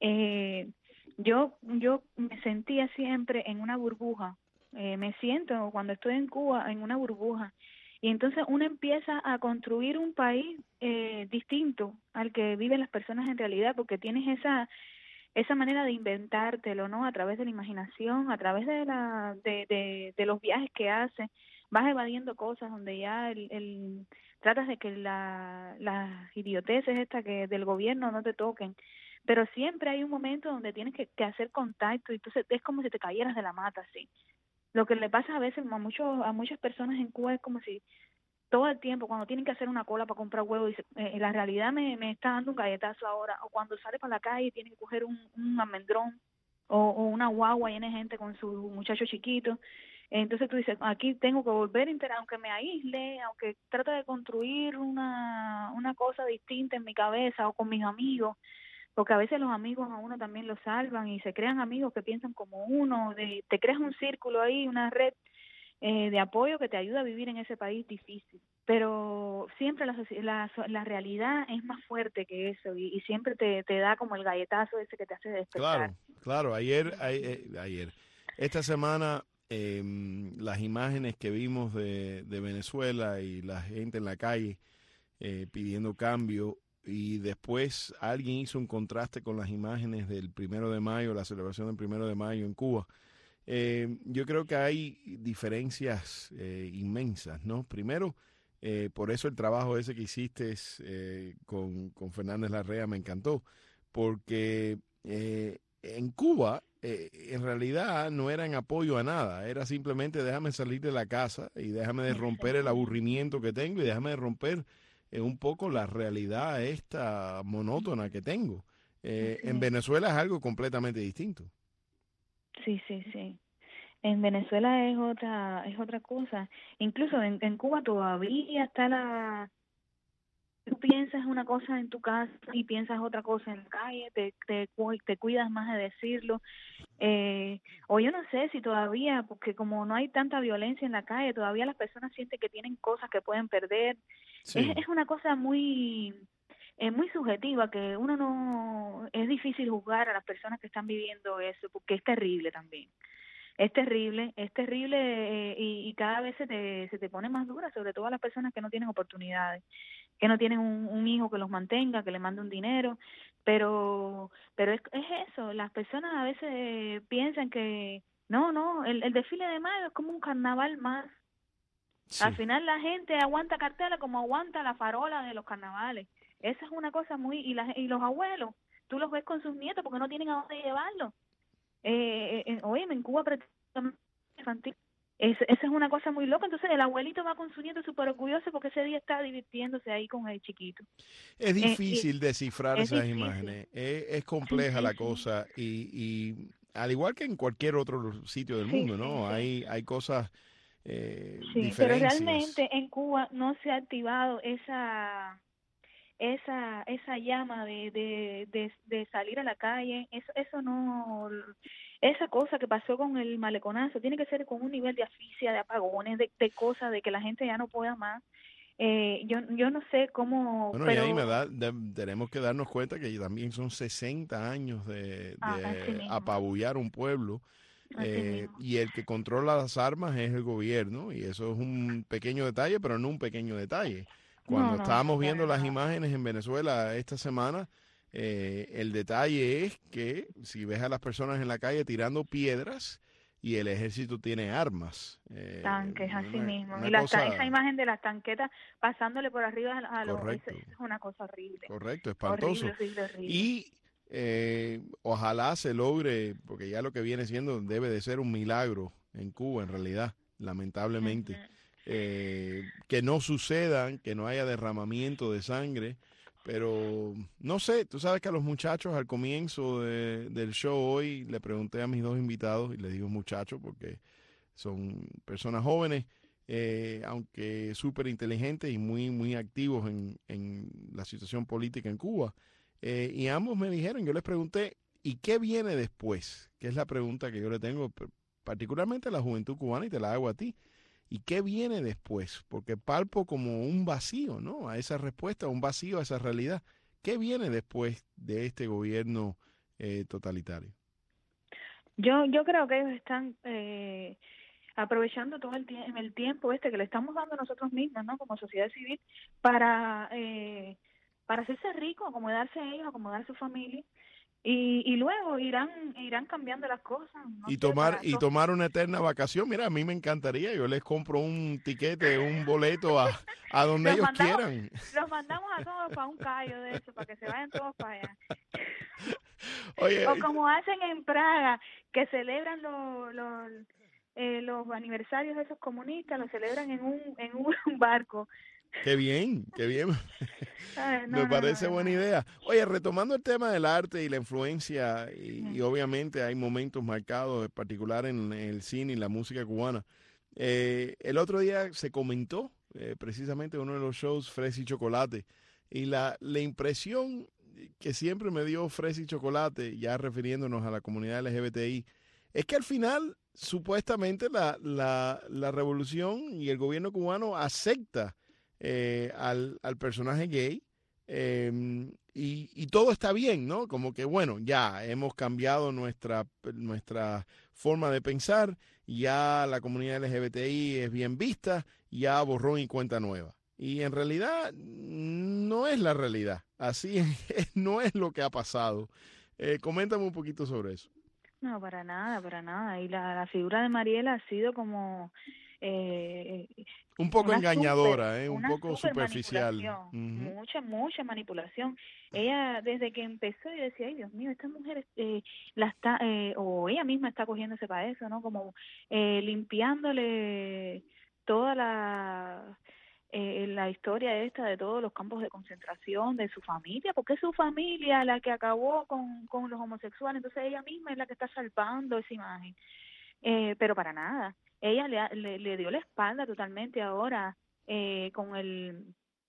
eh, yo, yo me sentía siempre en una burbuja, eh, me siento cuando estoy en Cuba en una burbuja. Y entonces uno empieza a construir un país eh, distinto al que viven las personas en realidad, porque tienes esa esa manera de inventártelo, ¿no? A través de la imaginación, a través de la de, de, de los viajes que haces, vas evadiendo cosas donde ya el, el tratas de que la, las idioteces estas que del gobierno no te toquen, pero siempre hay un momento donde tienes que, que hacer contacto y entonces es como si te cayeras de la mata, así. Lo que le pasa a veces a muchos a muchas personas en Cuba es como si todo el tiempo, cuando tienen que hacer una cola para comprar huevos, dice, eh, la realidad me, me está dando un galletazo ahora, o cuando sale para la calle tienen que coger un, un almendrón o, o una guagua llena de gente con su muchacho chiquito. Entonces tú dices, aquí tengo que volver a integrar, aunque me aísle, aunque trate de construir una, una cosa distinta en mi cabeza o con mis amigos, porque a veces los amigos a uno también lo salvan y se crean amigos que piensan como uno, de, te creas un círculo ahí, una red eh, de apoyo que te ayuda a vivir en ese país difícil. Pero siempre la, la, la realidad es más fuerte que eso y, y siempre te, te da como el galletazo ese que te hace despertar. Claro, claro, ayer, ayer, ayer. esta semana eh, las imágenes que vimos de, de Venezuela y la gente en la calle eh, pidiendo cambio, y después alguien hizo un contraste con las imágenes del primero de mayo, la celebración del primero de mayo en Cuba. Eh, yo creo que hay diferencias eh, inmensas, ¿no? Primero, eh, por eso el trabajo ese que hiciste eh, con, con Fernández Larrea me encantó, porque eh, en Cuba eh, en realidad no era en apoyo a nada, era simplemente déjame salir de la casa y déjame de romper el aburrimiento que tengo y déjame de romper eh, un poco la realidad esta monótona que tengo. Eh, en Venezuela es algo completamente distinto. Sí, sí, sí. En Venezuela es otra es otra cosa. Incluso en, en Cuba todavía está la... Tú piensas una cosa en tu casa y piensas otra cosa en la calle, te, te, te cuidas más de decirlo. Eh, o yo no sé si todavía, porque como no hay tanta violencia en la calle, todavía las personas sienten que tienen cosas que pueden perder. Sí. Es, es una cosa muy... es muy subjetiva, que uno no, es difícil juzgar a las personas que están viviendo eso, porque es terrible también, es terrible, es terrible eh, y, y cada vez se te, se te pone más dura, sobre todo a las personas que no tienen oportunidades, que no tienen un, un hijo que los mantenga, que le mande un dinero, pero pero es, es eso, las personas a veces piensan que no, no, el, el desfile de mayo es como un carnaval más. Sí. Al final la gente aguanta cartela como aguanta la farola de los carnavales. Esa es una cosa muy... Y, la, y los abuelos, tú los ves con sus nietos porque no tienen a dónde llevarlos. Eh, eh, oye, en Cuba infantil, es, esa es una cosa muy loca. Entonces el abuelito va con su nieto súper orgulloso porque ese día está divirtiéndose ahí con el chiquito. Es difícil eh, descifrar es esas difícil. imágenes. Es, es compleja sí, la sí, cosa y, y al igual que en cualquier otro sitio del sí, mundo, ¿no? Sí, hay, hay cosas... Eh, sí, diferencias. Pero realmente en Cuba no se ha activado esa... esa esa llama de, de, de, de salir a la calle, eso, eso no, esa cosa que pasó con el maleconazo, tiene que ser con un nivel de asfixia, de apagones, de, de cosas, de que la gente ya no pueda más. Eh, yo yo no sé cómo... Bueno, pero... y ahí me da, de, tenemos que darnos cuenta que también son sesenta años de, de ah, apabullar un pueblo. Eh, y el que controla las armas es el gobierno, y eso es un pequeño detalle, pero no un pequeño detalle. Cuando no, no, estábamos viendo no, las imágenes en Venezuela esta semana, eh, el detalle es que si ves a las personas en la calle tirando piedras y el ejército tiene armas. Eh, tanques, así una, mismo. Una y la, cosa... esa imagen de las tanquetas pasándole por arriba a los... Es, es una cosa horrible. Correcto, espantoso. Horrible, horrible, horrible. Y eh, ojalá se logre, porque ya lo que viene siendo debe de ser un milagro en Cuba, en realidad, lamentablemente. Uh-huh. Eh, que no sucedan, que no haya derramamiento de sangre, pero no sé, tú sabes que a los muchachos al comienzo de, del show hoy le pregunté a mis dos invitados, y les digo muchachos porque son personas jóvenes, eh, aunque súper inteligentes y muy, muy activos en, en la situación política en Cuba, eh, y ambos me dijeron, yo les pregunté, ¿y qué viene después? Que es la pregunta que yo le tengo particularmente a la juventud cubana y te la hago a ti. ¿Y qué viene después? Porque palpo como un vacío, ¿no? A esa respuesta, un vacío a esa realidad. ¿Qué viene después de este gobierno eh, totalitario? Yo yo creo que ellos están eh, aprovechando todo el, tie- el tiempo este que le estamos dando nosotros mismos, ¿no? Como sociedad civil, para eh, para hacerse ricos, acomodarse a ellos, acomodar a su familia. Y, y luego irán irán cambiando las cosas. No y sé, tomar y eso. tomar una eterna vacación. Mira, a mí me encantaría. Yo les compro un tiquete, un boleto a, a donde ellos mandamos, quieran. Los mandamos a todos para un callo de eso, para que se vayan todos para allá. Oye, o como hacen en Praga, que celebran los los, eh, los aniversarios de esos comunistas, los celebran en un en un barco. Qué bien, qué bien. Ay, no, Me no, parece no, no, buena no. idea. Oye, retomando el tema del arte y la influencia, y, y obviamente hay momentos marcados, en particular en el cine y la música cubana. Eh, el otro día se comentó, eh, precisamente uno de los shows, Fresa y Chocolate, y la, la impresión que siempre me dio Fresa y Chocolate, ya refiriéndonos a la comunidad L G B T I, es que al final, supuestamente, la, la, la revolución y el gobierno cubano acepta Eh, al, al personaje gay eh, y, y todo está bien, ¿no? Como que bueno, ya hemos cambiado nuestra, nuestra forma de pensar, ya la comunidad L G B T I es bien vista, ya borrón y cuenta nueva. Y en realidad no es la realidad, así es, no es lo que ha pasado. Eh, coméntame un poquito sobre eso. No, para nada, para nada. Y la, la figura de Mariela ha sido como... eh, un poco una engañadora, super, ¿eh? Un una poco super superficial. manipulación, Uh-huh. mucha, mucha manipulación. Ella, desde que empezó, yo decía, ay, Dios mío, esta mujer eh, la está, eh, o ella misma está cogiéndose para eso, ¿no? Como eh, limpiándole toda la... Eh, la historia esta de todos los campos de concentración de su familia, porque es su familia la que acabó con, con los homosexuales, entonces ella misma es la que está salvando esa imagen, eh, pero para nada, ella le, le, le dio la espalda totalmente ahora eh, con el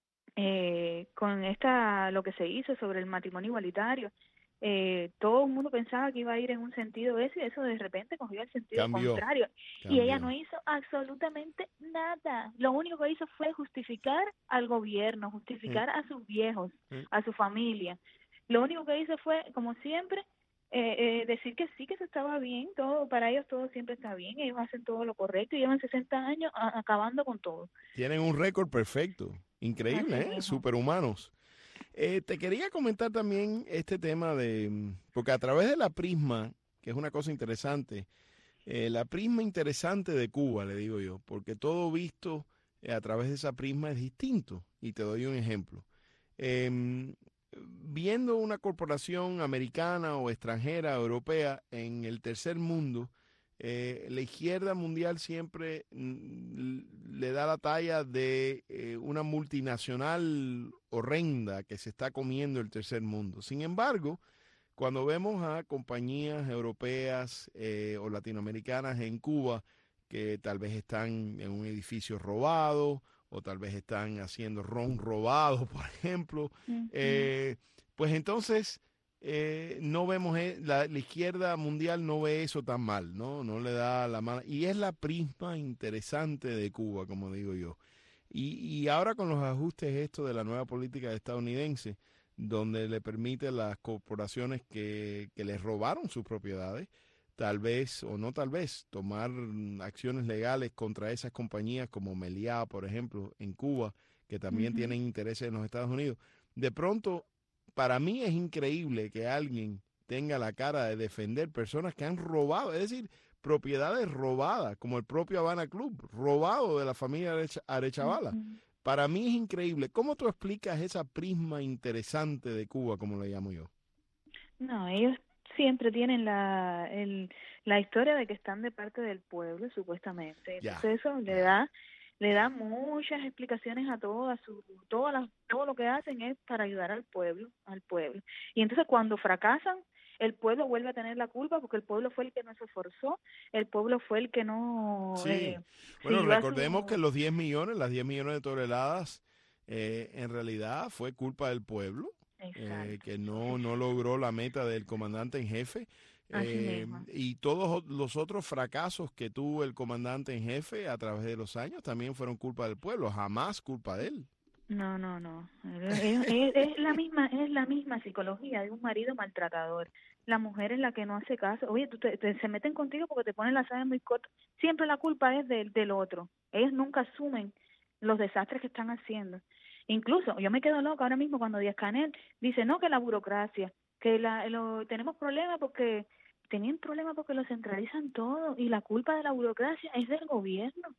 eh, con esta lo que se hizo sobre el matrimonio igualitario. Eh, todo el mundo pensaba que iba a ir en un sentido ese y eso de repente cogió el sentido Cambió, contrario. cambió. Y ella no hizo absolutamente nada. Lo único que hizo fue justificar al gobierno, justificar Mm. a sus viejos, Mm. a su familia. Lo único que hizo fue, como siempre, eh, eh, decir que sí, que eso estaba bien, todo para ellos todo siempre está bien, ellos hacen todo lo correcto y llevan sesenta años a, acabando con todo. Tienen un récord perfecto, increíble, Así ¿eh? mismo. Superhumanos. Eh, te quería comentar también este tema de, porque a través de la prisma, que es una cosa interesante, eh, la prisma interesante de Cuba, le digo yo, porque todo visto eh, a través de esa prisma es distinto. Y te doy un ejemplo. Eh, viendo una corporación americana o extranjera, europea, en el tercer mundo, eh, la izquierda mundial siempre mm, le da la talla de eh, una multinacional horrenda que se está comiendo el tercer mundo. Sin embargo, cuando vemos a compañías europeas eh, o latinoamericanas en Cuba que tal vez están en un edificio robado o tal vez están haciendo ron robado, por ejemplo, Uh-huh. eh, pues entonces eh, no vemos, eh, la, la izquierda mundial no ve eso tan mal, ¿no? No le da la mano. Y es la prisma interesante de Cuba, como digo yo. Y, y ahora con los ajustes esto de la nueva política estadounidense, donde le permite a las corporaciones que, que les robaron sus propiedades, tal vez o no tal vez, tomar acciones legales contra esas compañías como Meliá, por ejemplo, en Cuba, que también Uh-huh. tienen intereses en los Estados Unidos. De pronto, para mí es increíble que alguien tenga la cara de defender personas que han robado, es decir, propiedades robadas, como el propio Habana Club, robado de la familia Arecha- Arechavala. Uh-huh. Para mí es increíble. ¿Cómo tú explicas esa prisma interesante de Cuba, como le llamo yo? No, ellos siempre tienen la el, la historia de que están de parte del pueblo, supuestamente. Ya, Entonces eso le ya. da le da muchas explicaciones a todo, a su, todas las, todo lo que hacen es para ayudar al pueblo, al pueblo. Y entonces cuando fracasan, el pueblo vuelve a tener la culpa porque el pueblo fue el que no se esforzó, el pueblo fue el que no Sí. eh, Bueno, siguió a recordemos su- que los diez millones, las diez millones de toneladas, eh, en realidad fue culpa del pueblo, eh, Exacto. que no, no logró la meta del comandante en jefe. Así Eh, mismo. y todos los otros fracasos que tuvo el comandante en jefe a través de los años también fueron culpa del pueblo, jamás culpa de él. No, no, no. Es, es- es la misma, es la misma psicología de un marido maltratador. La mujer es la que no hace caso. Oye, tú te, te- se meten contigo porque te ponen la saga muy corta. Siempre la culpa es del, del otro. Ellos nunca asumen los desastres que están haciendo. Incluso, yo me quedo loca ahora mismo cuando Díaz-Canel dice, no, que la burocracia, que la, lo, tenemos problemas porque, tenían problemas porque lo centralizan todo y la culpa de la burocracia es del gobierno.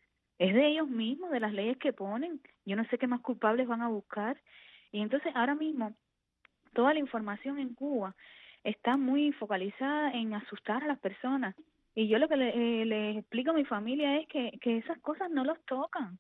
Es de ellos mismos, de las leyes que ponen. Yo no sé qué más culpables van a buscar. Y entonces ahora mismo toda la información en Cuba está muy focalizada en asustar a las personas. Y yo lo que le, eh, les explico a mi familia es que, que esas cosas no los tocan.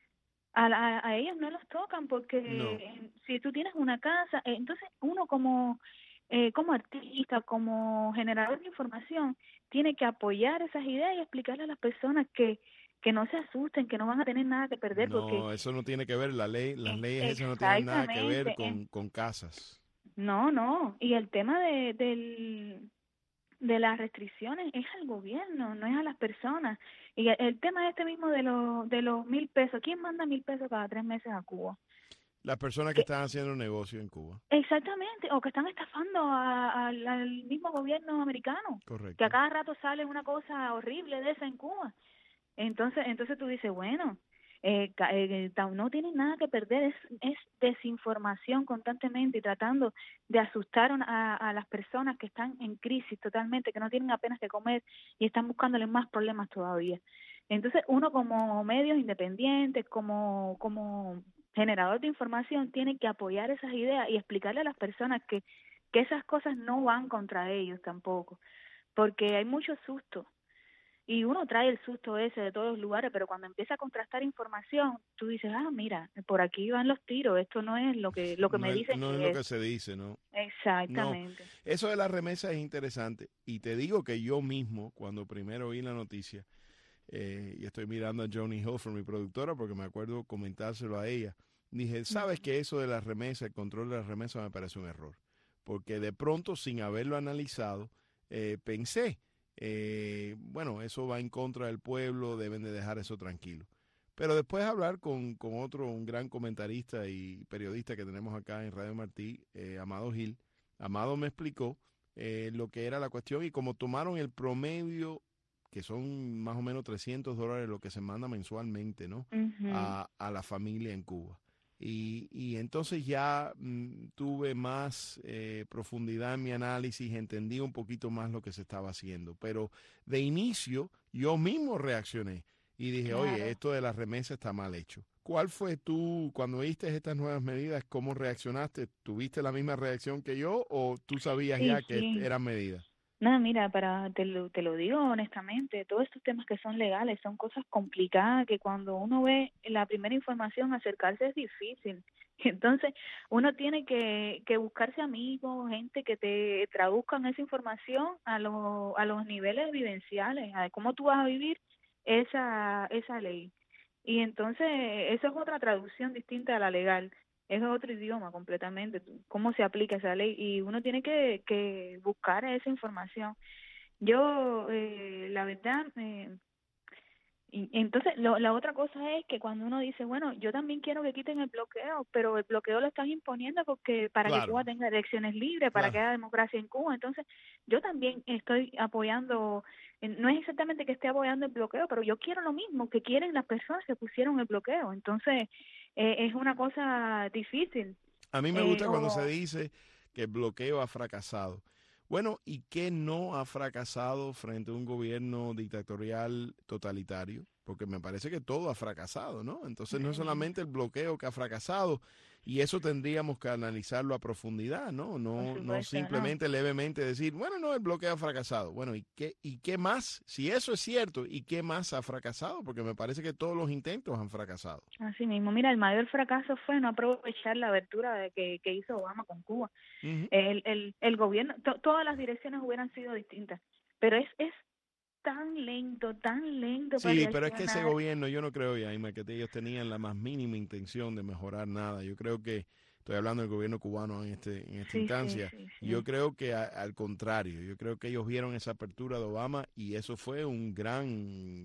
A, a, a ellos no los tocan porque No. eh, si tú tienes una casa, eh, entonces uno como, eh, como artista, como generador de información, tiene que apoyar esas ideas y explicarle a las personas que que no se asusten, que no van a tener nada que perder, porque No, eso no tiene que ver, la ley, las eh, leyes esas no tienen nada que ver exactamente, con, eh, con casas. no, no, y el tema de del de las restricciones es al gobierno, no es a las personas. Y el, el tema este mismo de los de los mil pesos, ¿quién manda mil pesos cada tres meses a Cuba? Las personas que ¿Qué? están haciendo negocio en Cuba. Exactamente, o que están estafando a- al al mismo gobierno americano, que Correcto. a cada rato sale una cosa horrible de esa en Cuba. Entonces, entonces tú dices, bueno, eh, ca- eh, ta- no tienen nada que perder, es, es desinformación constantemente y tratando de asustar a, a las personas que están en crisis totalmente, que no tienen apenas que comer y están buscándole más problemas todavía. Entonces uno como medios independientes, como, como generador de información, tiene que apoyar esas ideas y explicarle a las personas que, que esas cosas no van contra ellos tampoco, porque hay mucho susto. Y uno trae el susto ese de todos los lugares, pero cuando empieza a contrastar información, tú dices, ah, mira, por aquí van los tiros, esto no es lo que lo que no me es, dicen no que es es. lo que se dice, ¿no? Exactamente. No. Eso de la remesa es interesante. Y te digo que yo mismo, cuando primero vi la noticia, eh, y estoy mirando a Joni Hofer, mi productora, porque me acuerdo comentárselo a ella, dije, ¿sabes que eso de la remesa, el control de la remesa me parece un error? Porque de pronto, sin haberlo analizado, eh, pensé, Eh, bueno, eso va en contra del pueblo, deben de dejar eso tranquilo. Pero después de hablar con, con otro, un gran comentarista y periodista que tenemos acá en Radio Martí, eh, Amado Gil, Amado me explicó eh, lo que era la cuestión y cómo tomaron el promedio, que son más o menos trescientos dólares lo que se manda mensualmente, ¿no? Uh-huh. a, a la familia en Cuba. Y, y entonces ya mm, tuve más eh, profundidad en mi análisis, entendí un poquito más lo que se estaba haciendo. Pero de inicio yo mismo reaccioné y dije, Claro. oye, esto de la remesa está mal hecho. ¿Cuál fue tú, cuando viste estas nuevas medidas, cómo reaccionaste? ¿Tuviste la misma reacción que yo o tú sabías Sí, ya que sí. eran medidas? No, mira, para te lo, te lo digo honestamente, todos estos temas que son legales son cosas complicadas que cuando uno ve la primera información acercarse es difícil. Entonces uno tiene que, que buscarse amigos, gente que te traduzcan esa información a, los a los niveles vivenciales, a cómo tú vas a vivir esa, esa ley. Y entonces eso es otra traducción distinta a la legal. Es otro idioma completamente, cómo se aplica esa ley y uno tiene que, que buscar esa información. Yo, eh, la verdad, eh, y, entonces lo, la otra cosa es que cuando uno dice, bueno, yo también quiero que quiten el bloqueo, pero el bloqueo lo están imponiendo porque para Claro. que Cuba tenga elecciones libres, para Claro. que haya democracia en Cuba, entonces yo también estoy apoyando, no es exactamente que esté apoyando el bloqueo, pero yo quiero lo mismo que quieren las personas que pusieron el bloqueo, entonces eh, es una cosa difícil. A mí me Eh, gusta o- cuando se dice que el bloqueo ha fracasado. Bueno, ¿y qué no ha fracasado frente a un gobierno dictatorial totalitario? Porque me parece que todo ha fracasado, ¿no? Entonces no es solamente el bloqueo que ha fracasado, y eso tendríamos que analizarlo a profundidad, ¿no? No, supuesto, no simplemente levemente decir, bueno, no, el bloqueo ha fracasado. Bueno, ¿y qué, ¿y qué más? Si eso es cierto, ¿y qué más ha fracasado? Porque me parece que todos los intentos han fracasado. Así mismo, mira, el mayor fracaso fue no aprovechar la abertura de que, que hizo Obama con Cuba. Ujú. El, el, el gobierno, to- todas las direcciones hubieran sido distintas, pero es, es tan lento, tan lento para Sí, pero es que ese reaccionar. gobierno, yo no creo, Yaima, que ellos tenían la más mínima intención de mejorar nada. Yo creo que, estoy hablando del gobierno cubano en este en esta Sí, sí, instancia, sí, sí. yo creo que a- al contrario, yo creo que ellos vieron esa apertura de Obama y eso fue un gran,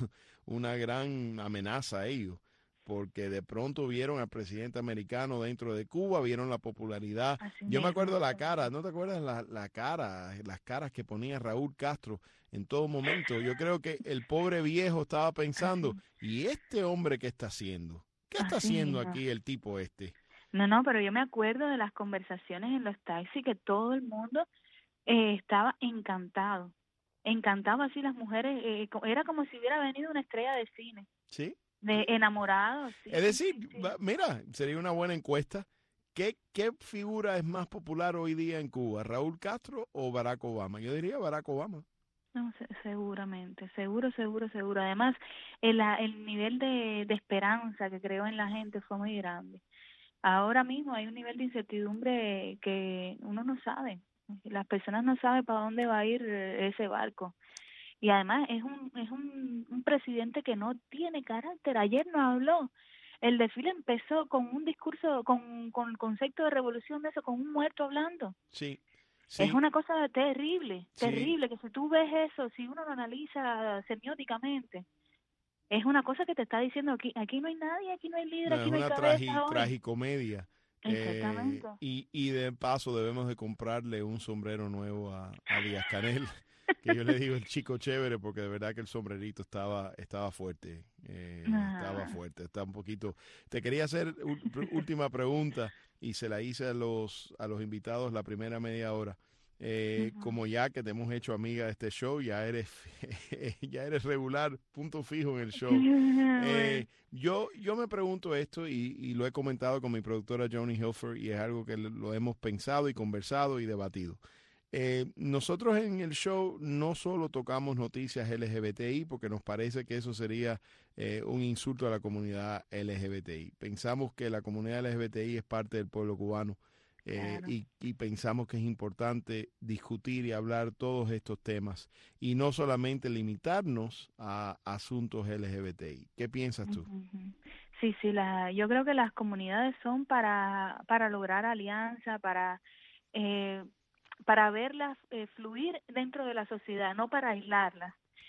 una gran amenaza a ellos, porque de pronto vieron al presidente americano dentro de Cuba, vieron la popularidad. Así Yo me mismo, acuerdo la así cara, ¿no te acuerdas la, la cara, las caras que ponía Raúl Castro en todo momento? Yo creo que el pobre viejo estaba pensando, ¿y este hombre qué está haciendo? ¿Qué está Así haciendo mismo. aquí el tipo este? No, no, pero yo me acuerdo de las conversaciones en los taxis que todo el mundo eh, estaba encantado, encantado así las mujeres, eh, co- era como si hubiera venido una estrella de cine, ¿Sí? de enamorados. Sí, Es decir, sí, sí. va- mira, sería una buena encuesta. ¿Qué, ¿Qué figura es más popular hoy día en Cuba, Raúl Castro o Barack Obama? Yo diría Barack Obama. No, se- seguramente, seguro, seguro, seguro. Además, el, a- el nivel de, de esperanza que creó en la gente fue muy grande. Ahora mismo hay un nivel de incertidumbre que uno no sabe. Las personas no saben para dónde va a ir eh, ese barco. Y además es un es un, un presidente que no tiene carácter. Ayer nos habló. El desfile empezó con un discurso, con, con el concepto de revolución de eso, con un muerto hablando. Sí, Es sí, una cosa terrible, Sí. terrible, que si tú ves eso, si uno lo analiza semióticamente, es una cosa que te está diciendo aquí, aquí no hay nadie, aquí no hay líder, no, aquí es no hay una cabeza tragi, hoy. tragicomedia. Eh, Exactamente. y, y de paso debemos de comprarle un sombrero nuevo a, a Díaz Canel, que yo le digo el chico chévere, porque de verdad que el sombrerito estaba estaba fuerte, eh, Ah. estaba fuerte, está un poquito. Te quería hacer ul- última pregunta y se la hice a los a los invitados la primera media hora. Eh, uh-huh. Como ya que te hemos hecho amiga de este show, ya eres ya eres regular, punto fijo en el show. Eh, yo, yo me pregunto esto y, y lo he comentado con mi productora Joni Hilfer y es algo que lo hemos pensado y conversado y debatido. Eh, nosotros en el show no solo tocamos noticias L G B T I porque nos parece que eso sería eh, un insulto a la comunidad L G B T I. Pensamos que la comunidad L G B T I es parte del pueblo cubano. Eh, claro. y, y pensamos que es importante discutir y hablar todos estos temas y no solamente limitarnos a asuntos L G B T I. ¿Qué piensas tú? Sí, sí, la, yo creo que las comunidades son para, para lograr alianza, para, eh, para verlas eh, fluir dentro de la sociedad, no para aislarlas.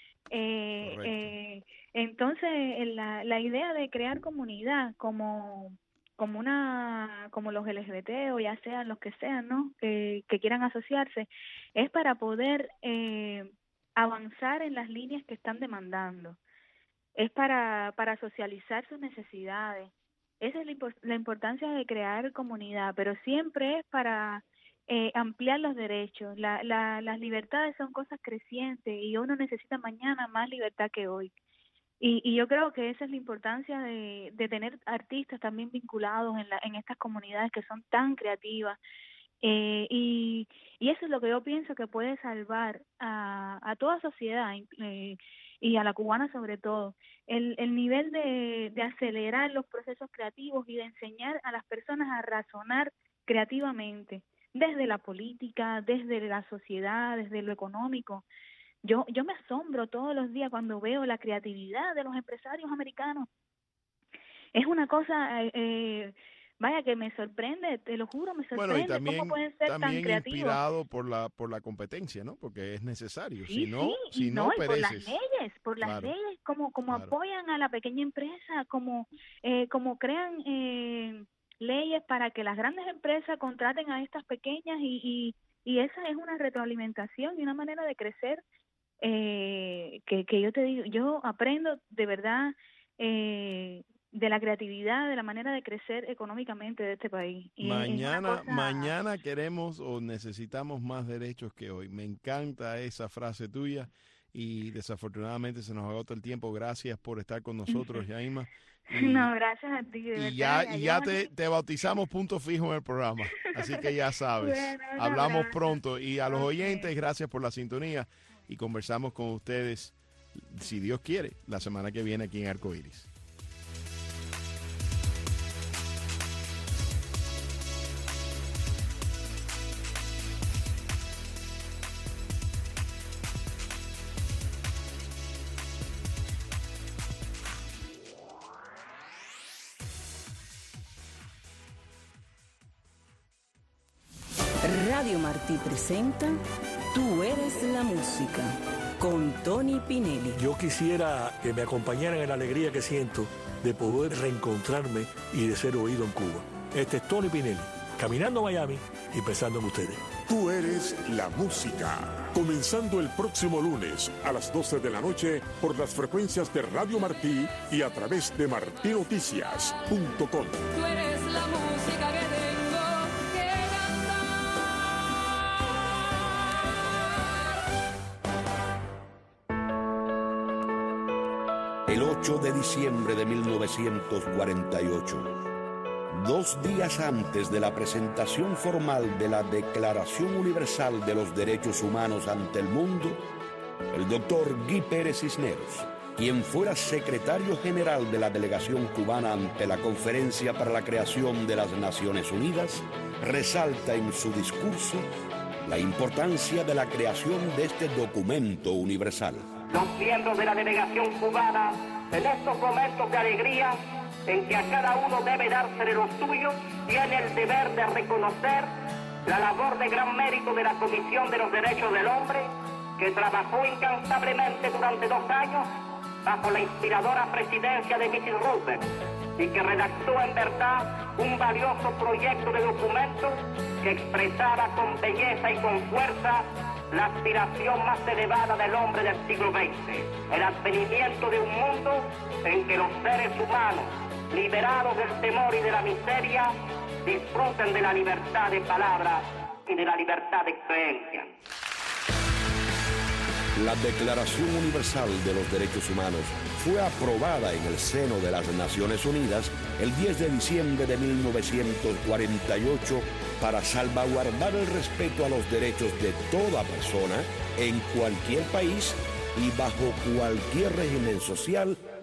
Eh, eh, entonces, la, la idea de crear comunidad como... como una como los L G B T o ya sean los que sean, ¿no? Que, que quieran asociarse, es para poder eh, avanzar en las líneas que están demandando. Es para para socializar sus necesidades. Esa es la, impor- la importancia de crear comunidad, pero siempre es para eh, ampliar los derechos. La, la, las libertades son cosas crecientes y uno necesita mañana más libertad que hoy. Y, y yo creo que esa es la importancia de, de tener artistas también vinculados en, la, en estas comunidades que son tan creativas. Eh, y, y eso es lo que yo pienso que puede salvar a, a toda sociedad eh, y a la cubana sobre todo. El, el nivel de, de acelerar los procesos creativos y de enseñar a las personas a razonar creativamente, desde la política, desde la sociedad, desde lo económico. Yo, yo me asombro todos los días cuando veo la creatividad de los empresarios americanos. Es una cosa, eh, vaya, que me sorprende, te lo juro, me sorprende. Bueno, y también, cómo pueden ser también tan creativos. Inspirado por la por la competencia, ¿no? Porque es necesario. Sí, si no, sí, si y no, no y por las pereces. leyes, por las Claro. leyes, como como Claro. apoyan a la pequeña empresa, como eh, como crean eh, leyes para que las grandes empresas contraten a estas pequeñas y, y, y esa es una retroalimentación y una manera de crecer. Eh, que, que yo te digo, yo aprendo de verdad eh, de la creatividad, de la manera de crecer económicamente de este país. Y Mañana, cosa... mañana queremos o necesitamos más derechos que hoy. Me encanta esa frase tuya y desafortunadamente se nos agota el tiempo. Gracias por estar con nosotros, Yaima. Y, no, gracias a ti. De y verdad, ya, y ya te, te bautizamos punto fijo en el programa. Así que ya sabes. Bueno, hablamos abrazo. Pronto. Y a los okay. oyentes, gracias por la sintonía. Y conversamos con ustedes, si Dios quiere, la semana que viene aquí en Arcoiris. Radio Martí presenta Tú eres la música, con Tony Pinelli. Yo quisiera que me acompañaran en la alegría que siento de poder reencontrarme y de ser oído en Cuba. Este es Tony Pinelli, caminando a Miami y pensando en ustedes. Tú eres la música. Comenzando el próximo lunes a las doce de la noche por las frecuencias de Radio Martí y a través de martí noticias punto com. Tú eres la música que tengo que cantar. El ocho de diciembre de mil novecientos cuarenta y ocho, dos días antes de la presentación formal de la Declaración Universal de los Derechos Humanos ante el mundo, el doctor Guy Pérez Cisneros, quien fuera secretario general de la delegación cubana ante la Conferencia para la Creación de las Naciones Unidas, resalta en su discurso la importancia de la creación de este documento universal. Los miembros de la delegación cubana, en estos momentos de alegría, en que a cada uno debe dársele lo suyo, tiene el deber de reconocer la labor de gran mérito de la Comisión de los Derechos del Hombre, que trabajó incansablemente durante dos años bajo la inspiradora presidencia de missus Roosevelt y que redactó en verdad un valioso proyecto de documento que expresaba con belleza y con fuerza la aspiración más elevada del hombre del siglo veinte, el advenimiento de un mundo en que los seres humanos, liberados del temor y de la miseria, disfruten de la libertad de palabra y de la libertad de creencia. La Declaración Universal de los Derechos Humanos fue aprobada en el seno de las Naciones Unidas el diez de diciembre de mil novecientos cuarenta y ocho para salvaguardar el respeto a los derechos de toda persona en cualquier país y bajo cualquier régimen social